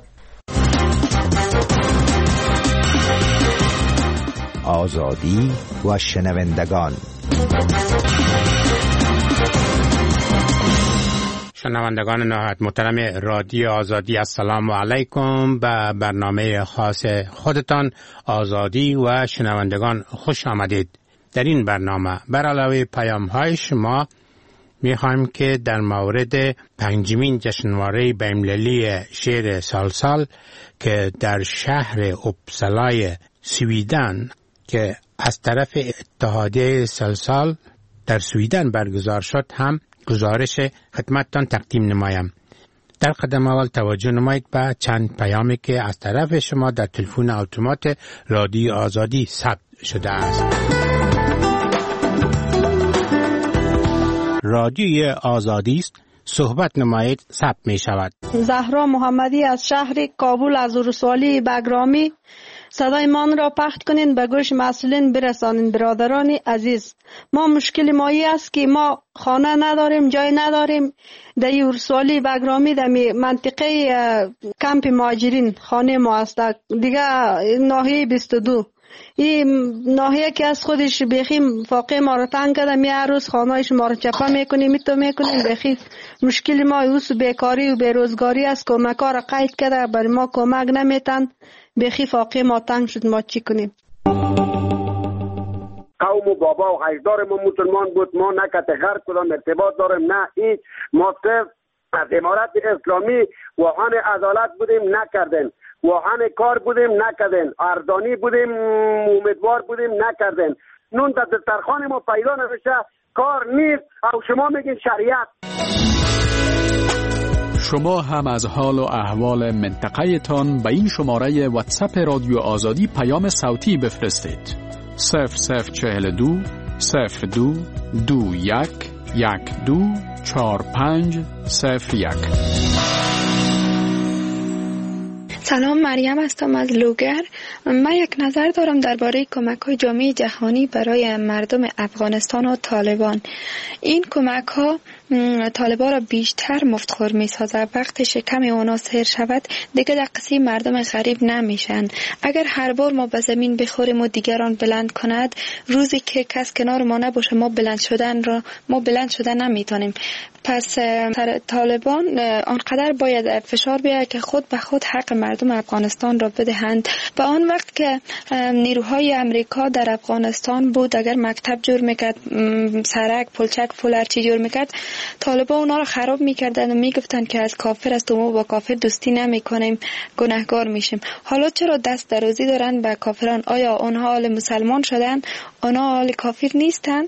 آزادی و شنوندگان. شنوندگان نهایت محترم رادیو آزادی، السلام علیکم. به برنامه خاص خودتان آزادی و شنوندگان خوش آمدید. در این برنامه بر علاوه پیام های شما میخوایم که در مورد پنجمین جشنواره بین‌المللی شعر سالسال که در شهر اوپسالای سویدن که از طرف اتحادیه سالسال در سویدن برگزار شد هم گزارش خدمتتان تقدیم نمایم. در قدم اول توجه نمایید به چند پیامی که از طرف شما در تلفن اتومات رادیو آزادی ثبت شده است. رادیو آزادی است، صحبت نمایید، ثبت می شود. زهرا محمدی از شهر کابل از ولسوالی بگرامی، صدای من را پخش کنین به گوش مسئولین برسانین. برادران عزیز، ما مشکل مایی است که ما خانه نداریم، جای نداریم. در ولسوالی بگرامی در منطقه کمپ مهاجرین خانه ما است، دیگه ناحیه بیست و دو. این ناحیه که از خودش بخیم فاقه ما رو تنگ کرده، می هر روز خانهایش ما رو چپا میکنیم، می تو میکنیم. بخیم مشکل ما اوس بیکاری و بیروزگاری است. کمک ها را قید کرده، برای ما کمک نمیتن. بخی فاقه ما تنگ شد، ما چی کنیم؟ قوم و بابا و اجدار ما مسلمان بود، ما نه کت غرب کدام ارتباط داریم، نه هیچ. ما صرف از امارت اسلامی واهن عدالت بودیم، نکردن. واهن کار بودیم، نکردن. اردانی بودیم، امیدوار بودیم، نکردن. نون در دسترخوان ما پیدا نمیشه، کار نیست. او شما میگین شریعت. شما هم از حال و احوال منطقه تان به این شماره واتساپ رادیو آزادی پیام صوتی بفرستید. صفر صفر چهل دو صفر دو دو یک یک دو چهار پنج صفر یک. سلام، مریم هستم از لوگر. من یک نظر دارم درباره کمک‌های جامعه جهانی برای مردم افغانستان و طالبان. این کمک‌ها طالبان را بیشتر مفتخور می‌سازد. وقتی شکم اونا سیر شود دیگه دقیقی مردم غریب نمیشن. اگر هر بار ما به زمین بخوریم و دیگران بلند کند، روزی که کس کنار ما نباشه ما بلند شدن را ما بلند شدن نمیتونیم. پس طالبان آنقدر باید فشار بیاید که خود به خود حق مردم افغانستان را بدهند. و آن وقت که نیروهای امریکا در افغانستان بود، اگر مکتب جور میکرد، سرک، پلچک، فولرچی جور میکرد، طالبان اونا را خراب میکردن و میگفتن که از کافر است و ما با کافر دوستی نمیکنیم، گناهگار میشیم. حالا چرا دست درازی دارن به کافران؟ آیا اونها آل مسلمان شدن؟ اونها آل کافر نیستن؟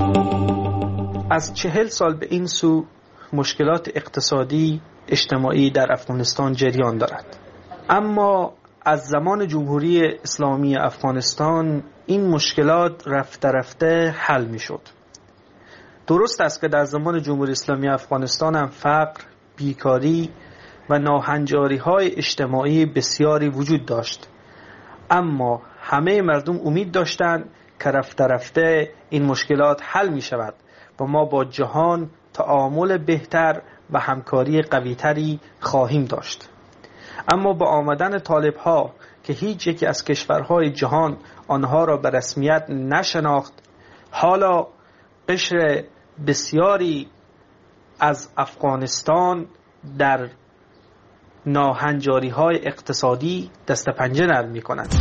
از چهل سال به این سو مشکلات اقتصادی اجتماعی در افغانستان جریان دارد، اما از زمان جمهوری اسلامی افغانستان این مشکلات رفته رفته حل می شد. درست است که در زمان جمهوری اسلامی افغانستان هم فقر، بیکاری و ناهنجاری های اجتماعی بسیاری وجود داشت، اما همه مردم امید داشتند که رفته رفته این مشکلات حل می شود و ما با جهان تعامل بهتر و همکاری قویتری خواهیم داشت. اما با آمدن طالب ها که هیچ یکی از کشورهای جهان آنها را به رسمیت نشناخت، حالا قشر بسیاری از افغانستان در ناهنجاری های اقتصادی دست پنجه نرم می کنند.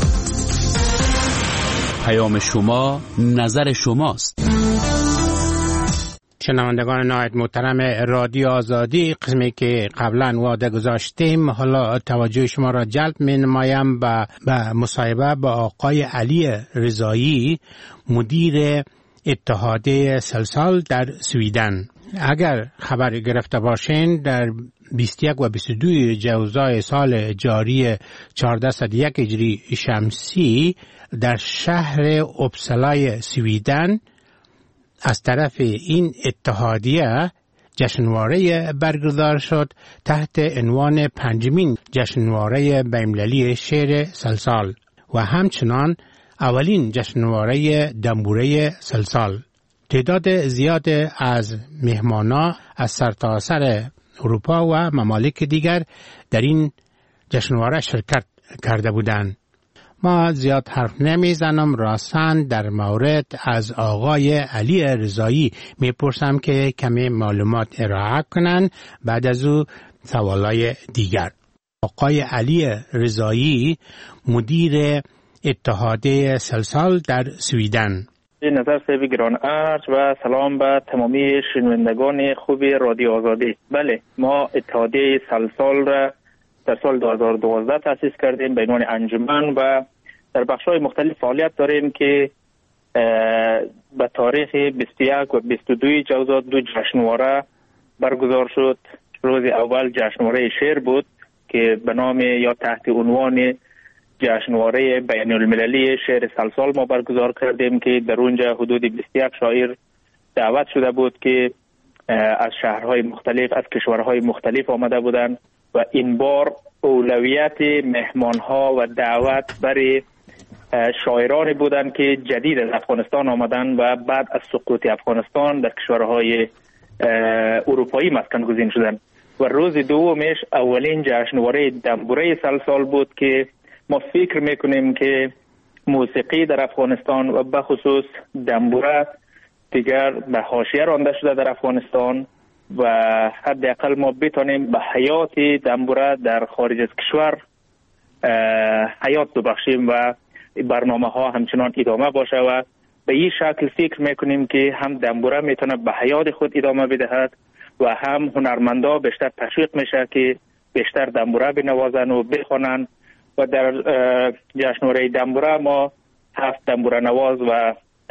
پیام شما، نظر شماست. شنوندگان نهایت محترم رادیو آزادی، قسمی که قبلا وعده گذاشتیم، حالا توجه شما را جلب می نمایم به مصاحبه با آقای علی رضایی، مدیر اتحادیه سالسال در سویدن. اگر خبر گرفته باشین، در بیست و یک و بیست و دو جوزای سال جاری چهارصد و یک هجری شمسی در شهر اوپسالای سویدن از طرف این اتحادیه جشنواره برگزار شد تحت عنوان پنجمین جشنواره بین‌المللی شعر سالسال و همچنان اولین جشنواره دنبوره سالسال. تعداد زیاد از مهمانا از سرتاسر اروپا و ممالک دیگر در این جشنواره شرکت کرده بودند. ما زیاد حرف نمیزنم، راستن در مورد از آقای علی رضایی میپرسم که کمی معلومات ارائه کنن، بعد از او سوالای دیگر. آقای علی رضایی، مدیر اتحادیه سالسال در سویدن. نظر صاحب گران ارج و سلام به تمامی شنوندگان خوب رادیو آزادی. بله، ما اتحادیه سلسال را در سال دو هزار و دوازده تأسیس کردیم به عنوان انجمن و در بخش‌های مختلف فعالیت داریم که به تاریخ بیست و یک و بیست و دو جوزات دو جشنواره برگزار شد. روز اول جشنواره شعر بود که به نام یا تحت عنوان جشنواره بین المللی شعر سلسال ما برگزار کردیم که در اونجا حدود بیست و یک شاعر دعوت شده بود که از شهرهای مختلف، از کشورهای مختلف آمده بودند و این بار اولویت مهمانها و دعوت برای شاعرانی بودند که جدید از افغانستان آمدند و بعد از سقوط افغانستان در کشورهای اروپایی مسکن گزین شدند. و روز دومش اولین جشنواره دنبوره سلسال بود که ما فکر میکنیم که موسیقی در افغانستان و به خصوص دنبوره دیگر به حاشیه رانده شده در افغانستان و حداقل ما بتانیم به حیات دنبوره در خارج از کشور حیات ببخشیم و برنامه ها همچنان ادامه باشه و به این شکل فکر میکنیم که هم دنبوره میتونه به حیات خود ادامه بدهد و هم هنرمندا بیشتر تشویق میشه که بیشتر دنبوره بنوازن و بخوانن و در جشنواره دنبوره ما هفت دنبوره نواز و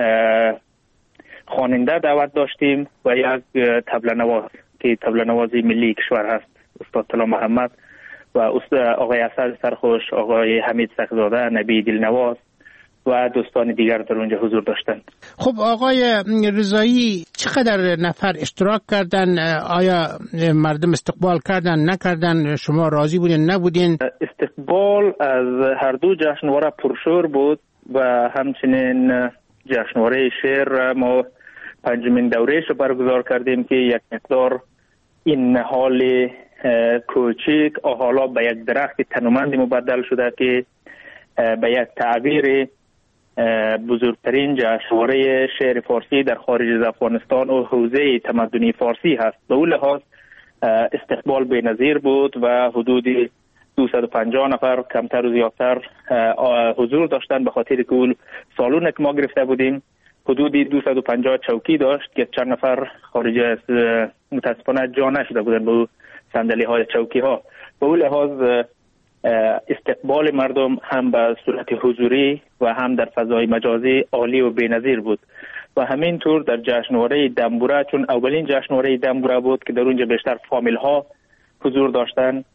خواننده دعوت داشتیم و یک طبله نواز که طبله نوازی ملی کشور هست، استاد طلا محمد و استاد آقای اسد سرخوش، آقای حمید سخزاده، نبی دلنواز و دوستان دیگر در اونجا حضور داشتند. خب آقای رضایی، چقدر نفر اشتراک کردن؟ آیا مردم استقبال کردن نکردن؟ شما راضی بودین نبودین؟ استقبال از هر دو جشنواره پرشور بود و همچنین جشنواره شعر ما پنجمین دورهش رو برگزار کردیم که یک مقدار این نهال کوچیک حالا به یک درخت تنومندی مبدل شده که به یک تعبیر بزرگترین جشنواره شعر فارسی در خارج از افغانستان و حوزه تمدنی فارسی هست. به اون لحاظ استقبال بی‌نظیر بود و حدود دویست و پنجاه نفر کمتر و زیادتر حضور داشتن، به خاطر که اون سالون که ما گرفته بودیم حدود دویست و پنجاه چوکی داشت که چند نفر خارج از متاسفانه جا نشده بودن به صندلی های چوکی ها. به اون لحاظ استقبال مردم هم به صورت حضوری و هم در فضای مجازی عالی و بی‌نظیر بود و همینطور در جشنواره دنبوره، چون اولین جشنواره دنبوره بود که در اونجا بیشتر فامیل ها حضور داشتن،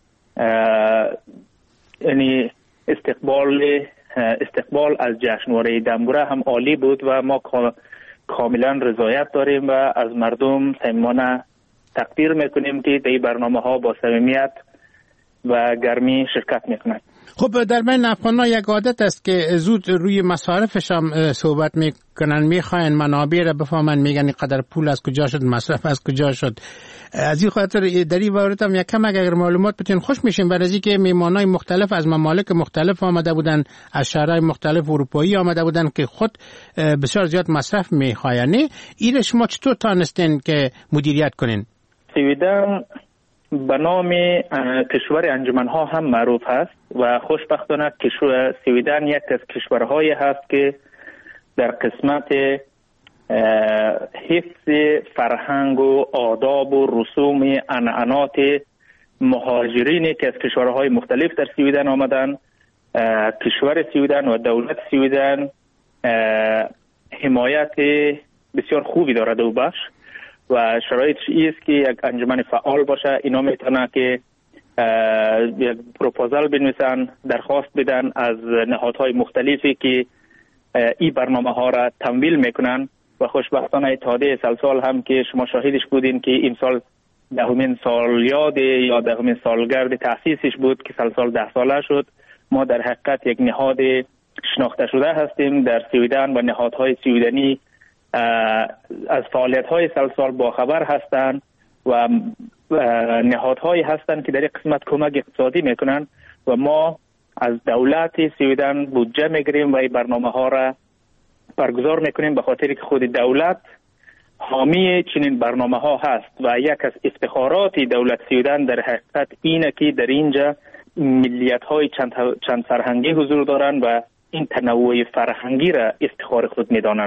یعنی استقبال استقبال از جشنواره دنبوره هم عالی بود و ما کاملا رضایت داریم و از مردم صمیمانه تقدیر میکنیم که در برنامه ها با صمیمیت و گرمی شرکت میکنند. خب در بین افغان‌ها یک عادت است که زود روی مصارفش هم صحبت میکنن، میخواین منابع را بفهمن، میگن قدر پول از کجا شد، مصرف از کجا شد. از این خاطر در این باره هم یک کم اگر معلومات بتین خوش میشیم، برای اینکه میهمانای مختلف از ممالک مختلف آمده بودن، از شهرهای مختلف اروپایی آمده بودن که خود بسیار زیاد مصرف میخواین. این شما چطور تانستین که مدیریت کنین؟ سویدن به نام کشور انجمنها هم معروف هست و خوشبختانه کشور سویدن یک از کشورهایی هست که در قسمت حفظ فرهنگ و آداب و رسوم عنعنات مهاجرینی که از کشورهای مختلف در سویدن آمدن، کشور سویدن و دولت سویدن حمایت بسیار خوبی دارد و بخش و شرایطش ایست که یک انجمن فعال باشه. اینا میتونه که یک پروپوزال بنویسن، درخواست بدن از نهادهای مختلفی که این برنامه ها را تمویل میکنن و خوشبختانه اتحادیه سلسال هم که شما شاهدش بودین که این سال دهمین سالیاد یا دهمین سالگرد تأسیسش بود که سلسال ده ساله شد. ما در حقیقت یک نهاد شناخته شده هستیم در سویدن و نهادهای سویدنی از فعالیت‌های سلسال با خبر هستند و نهادهایی هستند که در این قسمت کمک اقتصادی میکنن و ما از دولت سویدن بودجه میگیریم و این برنامه ها را برگزار میکنیم به خاطر که خود دولت حامی چنین برنامه ها هست و یک از افتخارات دولت سویدن در حقیقت اینه که در اینجا ملیت های چند, چند فرهنگی حضور دارند و این تنوع فرهنگی را افتخار خود میدانند.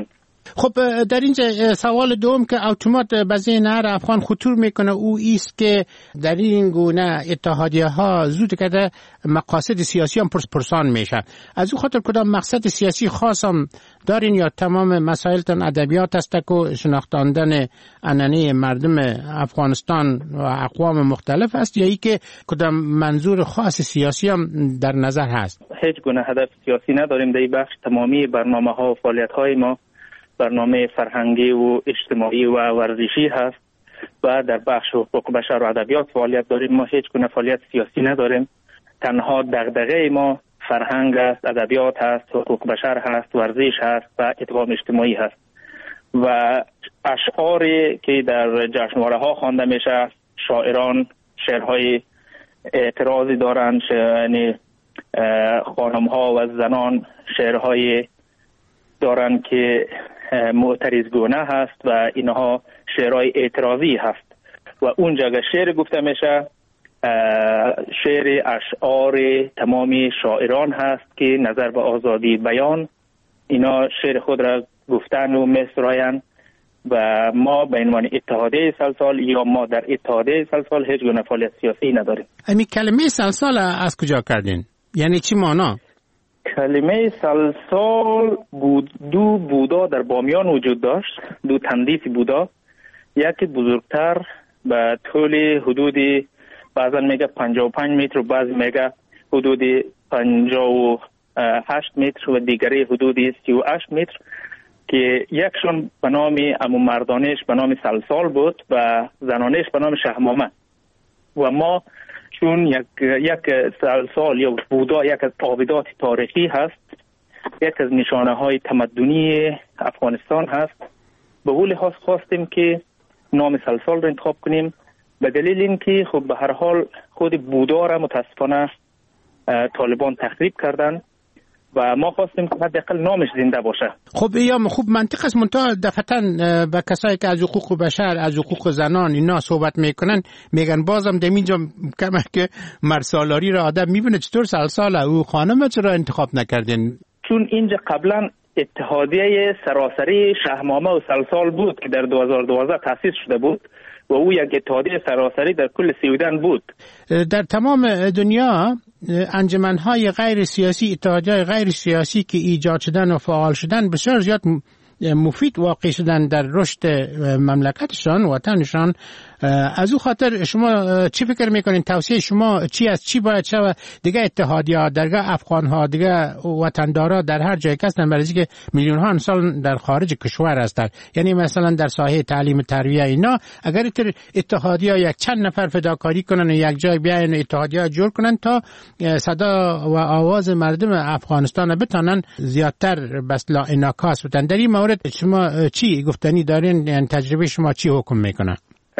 خب در اینجا سوال دوم که اتومات به ذهن هر افغان خطور میکنه او ایست که در این گونه اتحادیه ها زود کده مقاصد سیاسی هم پرسان میشه. از او خاطر کدام مقصد سیاسی خاص هم دارین یا تمام مسائلتان ادبیات است که شناختاندن عنعنه مردم افغانستان و اقوام مختلف است یا ای که کدام منظور خاص سیاسی هم در نظر هست؟ هیچ گونه هدف سیاسی نداریم. در این بخش تمامی برنامه ها و فعالیت های ما برنامه فرهنگی و اجتماعی و ورزشی هست و در بخش حقوق بشر و ادبیات فعالیت داریم. ما هیچ گونه فعالیت سیاسی نداریم. تنها دغدغه ما فرهنگ است، ادبیات هست، حقوق بشر هست، ورزش هست و ادغام اجتماعی هست. و اشعاری که در جشنواره ها خوانده میشه، شاعران شعرهای اعتراضی دارند، یعنی خانم ها و زنان شعرهای دارند که معترضگونه هست و اینها شعرهای اعتراضی هست و اونجا که شعر گفته میشه شعر اشعار تمامی شاعران هست که نظر به آزادی بیان اینا شعر خود را گفتن و میسراین و ما به عنوان اتحادیه سلسال یا ما در اتحادیه سلسال هیچ گونه فعالیت سیاسی نداریم. امی کلمه سلسال از کجا کردین؟ یعنی چی معنا؟ کلمه سلسال بود دو بودا در بامیان وجود داشت، دو تندیس بودا، یکی بزرگتر به طول حدود بعضا میگه پنجاه و پنج متر و بعض میگه حدود پنجاه و هشت متر و دیگری حدود سی و هشت متر که یکشون به نام امو مردانش به نام سلسال بود و زنانش به نام شهمامه و ما چون یک یک سلسال یا بودا یک از آبدات تاریخی هست، یک از نشانه های تمدنی افغانستان هست، به قول خاص خواستیم که نام سلسال را انتخاب کنیم به دلیل اینکه خب به هر حال خود بودا را متاسفانه طالبان تخریب کردن و ما خواستیم که حداقل نامش زنده باشه. خب یا خوب منطق است منتها دفعتاً به کسایی که از حقوق بشر از حقوق زنان اینا صحبت میکنن میگن بازم در اینجا کمه که مرسالاری را آدم میبینه چطور سلسال او خانم چرا انتخاب نکردین؟ چون اینجا قبلا اتحادیه سراسری شهمامه و سلسال بود که در دو هزار و دوازده تأسیس شده بود و او یک اتحادیه سراسری در کل سویدن بود. در تمام دنیا انجمن‌های غیر سیاسی، اتحادیه‌های غیر سیاسی که ایجاد شدن و فعال شدن بسیار زیاد مفید واقع شدن در رشد مملکتشان وطنشان. از او خاطر شما چی فکر میکنین؟ توصیه شما چی است؟ چی باید شود دیگه اتحادیه درگاه افغان ها دیگه وطندارا در هر جای هستن برای که میلیون ها انسان در خارج کشور هستند، یعنی مثلا در ساحه تعلیم تربیت اینا اگر اتحادیه یک چند نفر فداکاری کنن و یک جای بیاین اتحادیه جور کنن تا صدا و آواز مردم افغانستان بتونن زیادتر بس لا انعکاس بدن. در این مورد شما چی گفتنی دارین؟ یعنی تجربه شما چی حکم میکنه؟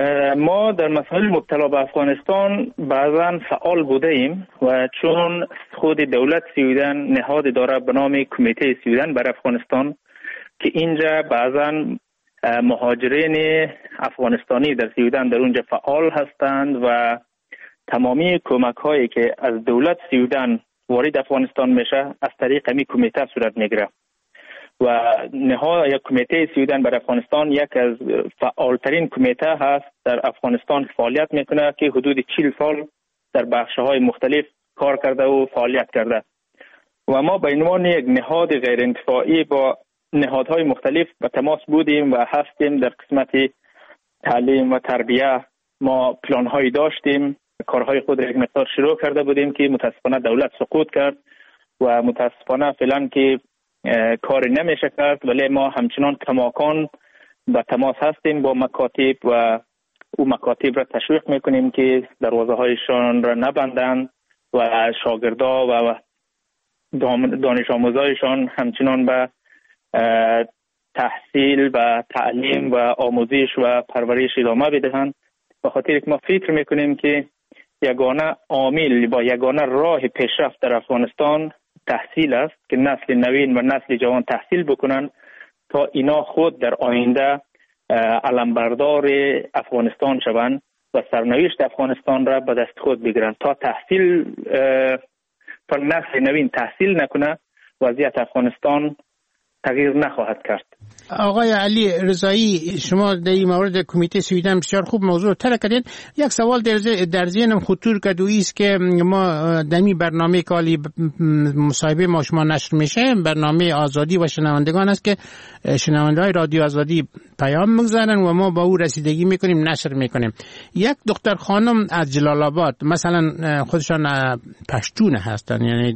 ما در مسائل مبتلا به افغانستان بعضا فعال بوده ایم و چون خود دولت سویدن نهاد داره به نام کمیته سویدن بر افغانستان که اینجا بعضا مهاجرین افغانستانی در سویدن در اونجا فعال هستند و تمامی کمک هایی که از دولت سویدن وارد افغانستان میشه از طریق همی کمیته صورت میگیره و نهاد یک کمیته سویدن بر افغانستان یک از فعالترین کمیته هست در افغانستان فعالیت میکنه که حدود چهل سال در بخش‌های مختلف کار کرده و فعالیت کرده و ما به عنوان یک نهاد غیر انتفاعی با نهادهای مختلف به تماس بودیم و هستیم. در قسمت تعلیم و تربیت ما پلان‌هایی داشتیم، کارهای خود را یک مقدار شروع کرده بودیم که متاسفانه دولت سقوط کرد و متاسفانه فعلا که کار نمیشه کرد، ولی ما همچنان کماکان به تماس هستیم با مکاتب و او مکاتب را تشویق میکنیم که دروازه هایشان را نبندند و شاگردا و دانش آموزایشان همچنان به تحصیل و تعلیم و آموزش و پرورش ادامه بدهند. به خاطر که ما فکر میکنیم که یگانه عامل با یگانه راه پیشرفت در افغانستان تحصیل است که نسل نوین و نسل جوان تحصیل بکنن تا اینا خود در آینده علمبردار افغانستان شوند و سرنوشت افغانستان را به دست خود بگیرند. تا تحصیل تا نسل نوین تحصیل نکنه وضعیت افغانستان تغییر نخواهد کرد. آقای علی رضایی، شما در این مورد کمیته سویدن بسیار خوب موضوع طرح کردید. یک سوال در ذهنم خطور کرد و است که ما در این برنامه که حالی مصاحبه ما شما نشر میشه، برنامه آزادی و شنوندگان است که شنونده‌های رادیو آزادی پیام میگذارن و ما با او رسیدگی میکنیم، نشر میکنیم. یک دختر خانم از جلال آباد مثلا خودشان پشتون هستن، یعنی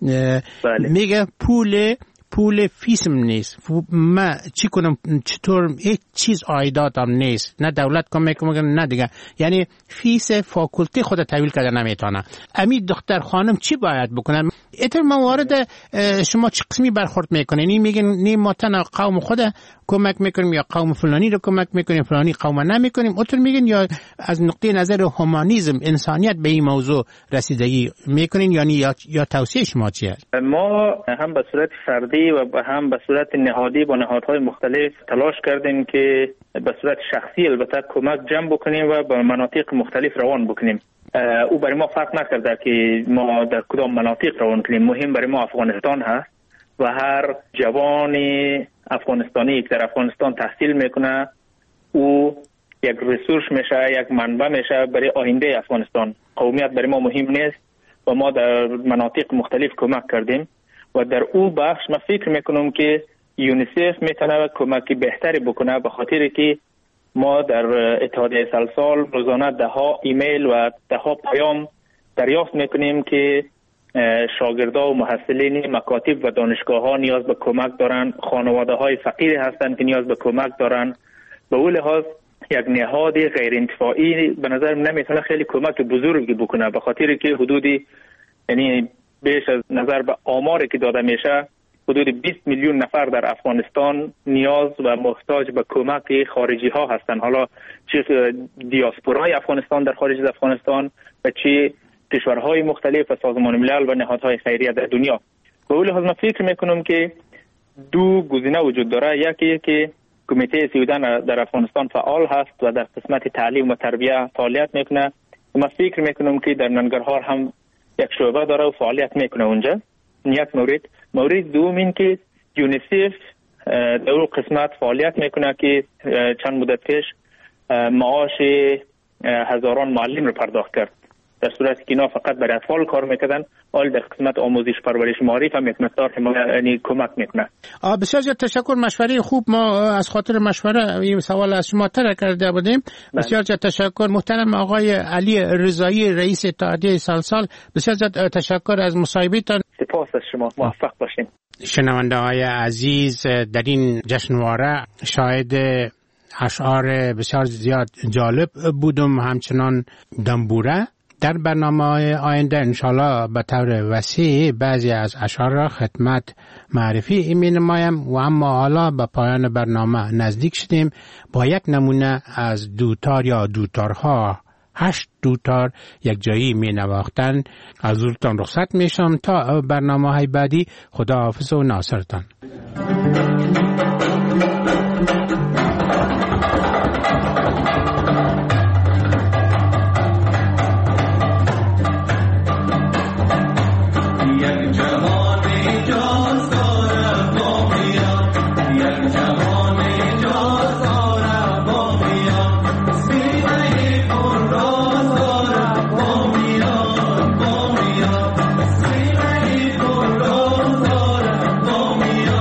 بله. میگه پول پول فیسم نیست، ما چی کنم، چطور هیچ چیز عایداتم نیست، نه دولت کمک میکنه نه دیگه، یعنی فیس فاکولته خود تحویل کرده نمیتونه. امی دختر خانم چی باید بکنه؟ اتر موارد شما چه قسمی برخورد میکنین؟ این میگن نیم ما تنها قوم خود کمک میکنیم یا قوم فلانی رو کمک میکنیم، فلانی قوم نمیکنیم. اتر میگن یا از نقطه نظر هومانیسم انسانیت به این موضوع رسیدگی میکنین، یعنی یا, یا توصیه شما چیه؟ ما هم به صورت فردی و هم به صورت نهادی با نهادهای مختلف تلاش کردیم که به صورت شخصی البته کمک جمع بکنیم و به مناطق مختلف روان بکنیم. او برای ما فرق نکرده که ما در کدام مناطق روان کنیم، مهم برای ما افغانستان هست و هر جوان افغانستانی که در افغانستان تحصیل میکنه او یک ریسورس میشه، یک منبع میشه برای آینده افغانستان. قومیت برای ما مهم نیست و ما در مناطق مختلف کمک کردیم و در او بخش ما فکر میکنم که یونیسف میتونه کمک بهتری بکنه، به خاطر که ما در اتحادیه سلسال روزانه ده ها ایمیل و ده ها پیام دریافت میکنیم که شاگردا و محصلین مکاتب و دانشگاه ها نیاز به کمک دارن، خانواده های فقیر هستند که نیاز به کمک دارن. به اون لحاظ یک نهاد غیر انتفاعی به نظر نمیتونه خیلی کمک بزرگی بکنه، به خاطر که حدودی یعنی بیش از نظر به آماری که داده میشه حدود بیست میلیون نفر در افغانستان نیاز و محتاج به کمک خارجی ها هستند، حالا چه دیاسپورای افغانستان در خارج از افغانستان و چه کشورهای مختلف و سازمان ملل و نهادهای خیریه در دنیا. به اون لحاظ من فکر میکنم که دو گزینه وجود داره، یکی که کمیته سویدن در افغانستان فعال هست و در قسمت تعلیم و تربیه فعالیت میکنه و من فکر میکنم که در ننگرهار هم یک شعبه داره و فعالیت میکنه اونجا. یک مورد مورد دوم این که یونیسف در اون قسمت فعالیت میکنه که چند مدت پیش معاش هزاران معلم رو پرداخت کرد، در صورتی که اینا فقط برای اطفال کار میکردن، حال در قسمت آموزش پرورش معارف هم یک مقدار یعنی کمک میکنه. بسیار زیاد تشکر، مشوره خوب. ما از خاطر مشوره این سوال از شما طرح کرده بودیم. بسیار زیاد تشکر. محترم آقای علی رضایی رئیس اتحادیه سلسال، بسیار زیاد تشکر از مصاحبهتان. سپاس از شما، موفق باشین. شنونده های عزیز، در این جشنواره شاهد اشعار بسیار زیاد جالب بودم، همچنان دنبوره. در برنامه آینده انشالله به طور وسیع بعضی از اشعار را خدمت معرفی می نمایم و اما حالا به پایان برنامه نزدیک شدیم با یک نمونه از دوتار یا دوتارها. هشت دوتار یک جایی می نواختن. از حضورتان رخصت می شم تا برنامه های بعدی. خدا حافظ و ناصرتان. Romeo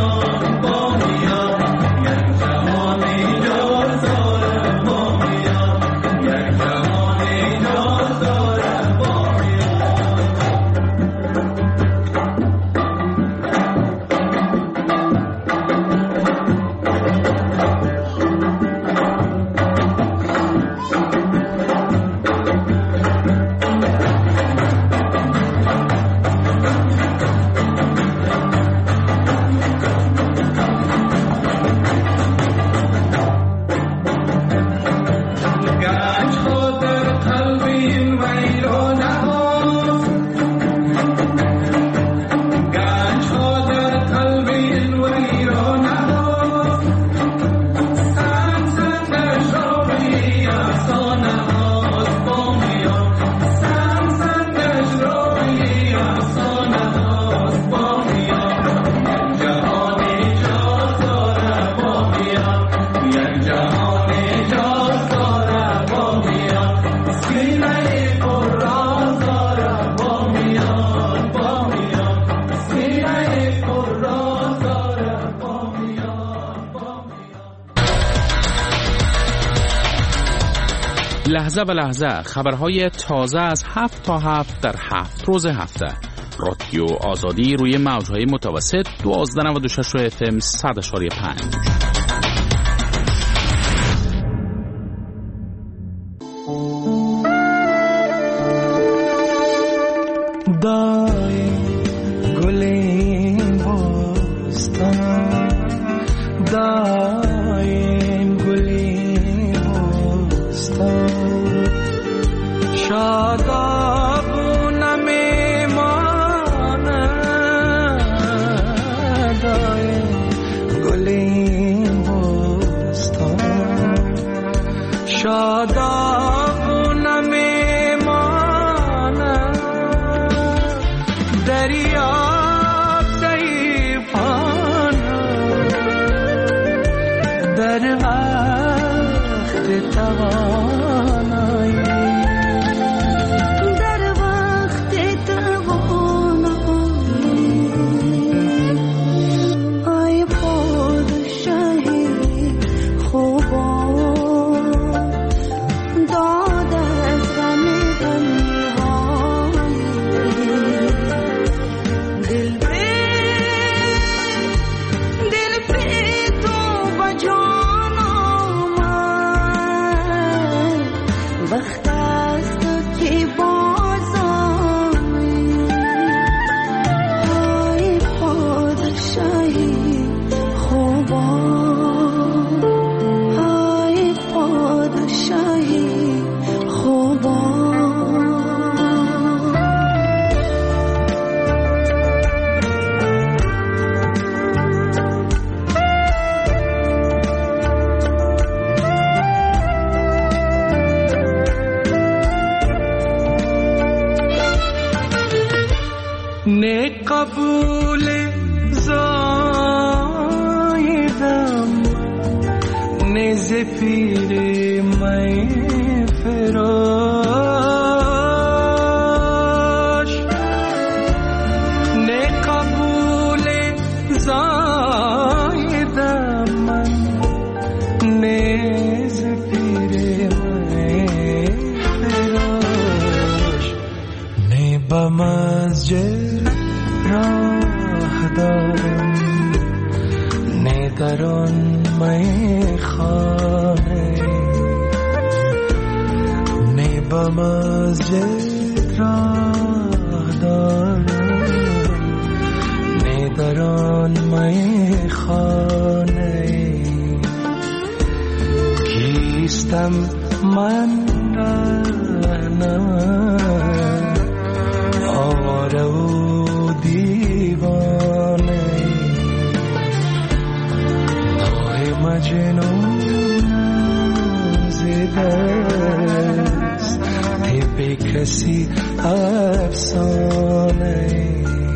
لحظه به لحظه خبرهای تازه از هفت تا هفت در هفت روز هفته. رادیو آزادی روی موجهای متوسط دوازده نود و شش اف ام صد و پنج. دای گلی بستان دای گلی بستان شادابونه میمانه دای گلی بستان شادابونه میمانه دریاب ضعیفانه در وقت توانایی در وقت توانایی ای پادشاهی خوبان داد از غم تنهایی دل به دل به تو با جان آمد وقت است که باز آیی ای پادشاهی خوبان ای پادشاهی خوبان نه قبول زایدم نه زفیر می فراش نه قبول زایدم من نه زفیر می فراش نه به مسجد راه دارم نه در آن میخانه نه به مسجد راه دارم نه در آن میخانه کیستم من رهنم آواره و دیوانه نوع مجنون زدست به کسی افسانه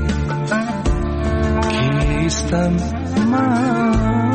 کیستم من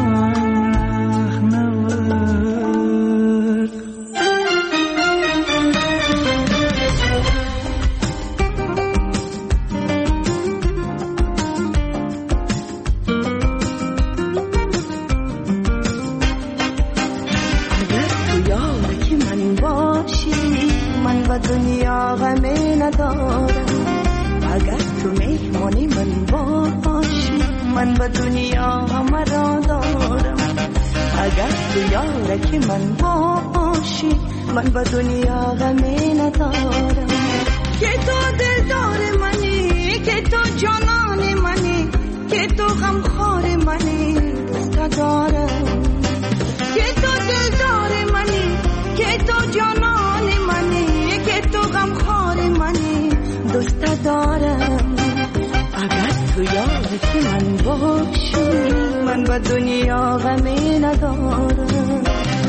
دنیا غمی ندارم اگر تو مهمانی من باشی من به دنیا مرا دارم اگر تو یارکی من باشی من به دنیا غمی ندارم که تو دلدار منی که تو جانان منی که تو غمخوار منی دوست دارم که تو دلدار منی که تو جانان منی که تو غمخوار منی دوست دارم اگر تو یادت من باشی من به دنیا غمی ندارم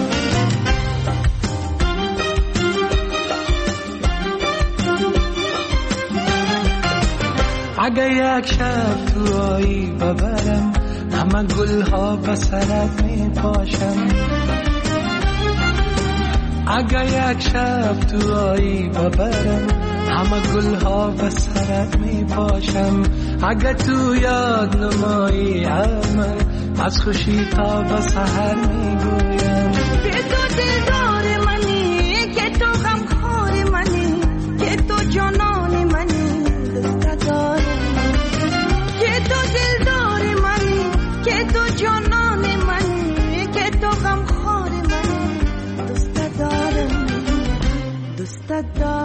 اگر یک شب تو آیی ببرم همه گلها به سرت می پاشم اگر یک شب تو آیی ببرم همه گلها به سرت می پاشم اگر تو یاد نمایی همه از خوشی تا به سحر می گویم که تو دلدار منی که تو تو جانان منی دوست دارم، که تو دلدار منی، که تو جانان منی، که تو غمخوار منی دوست دارم، دوست دارم.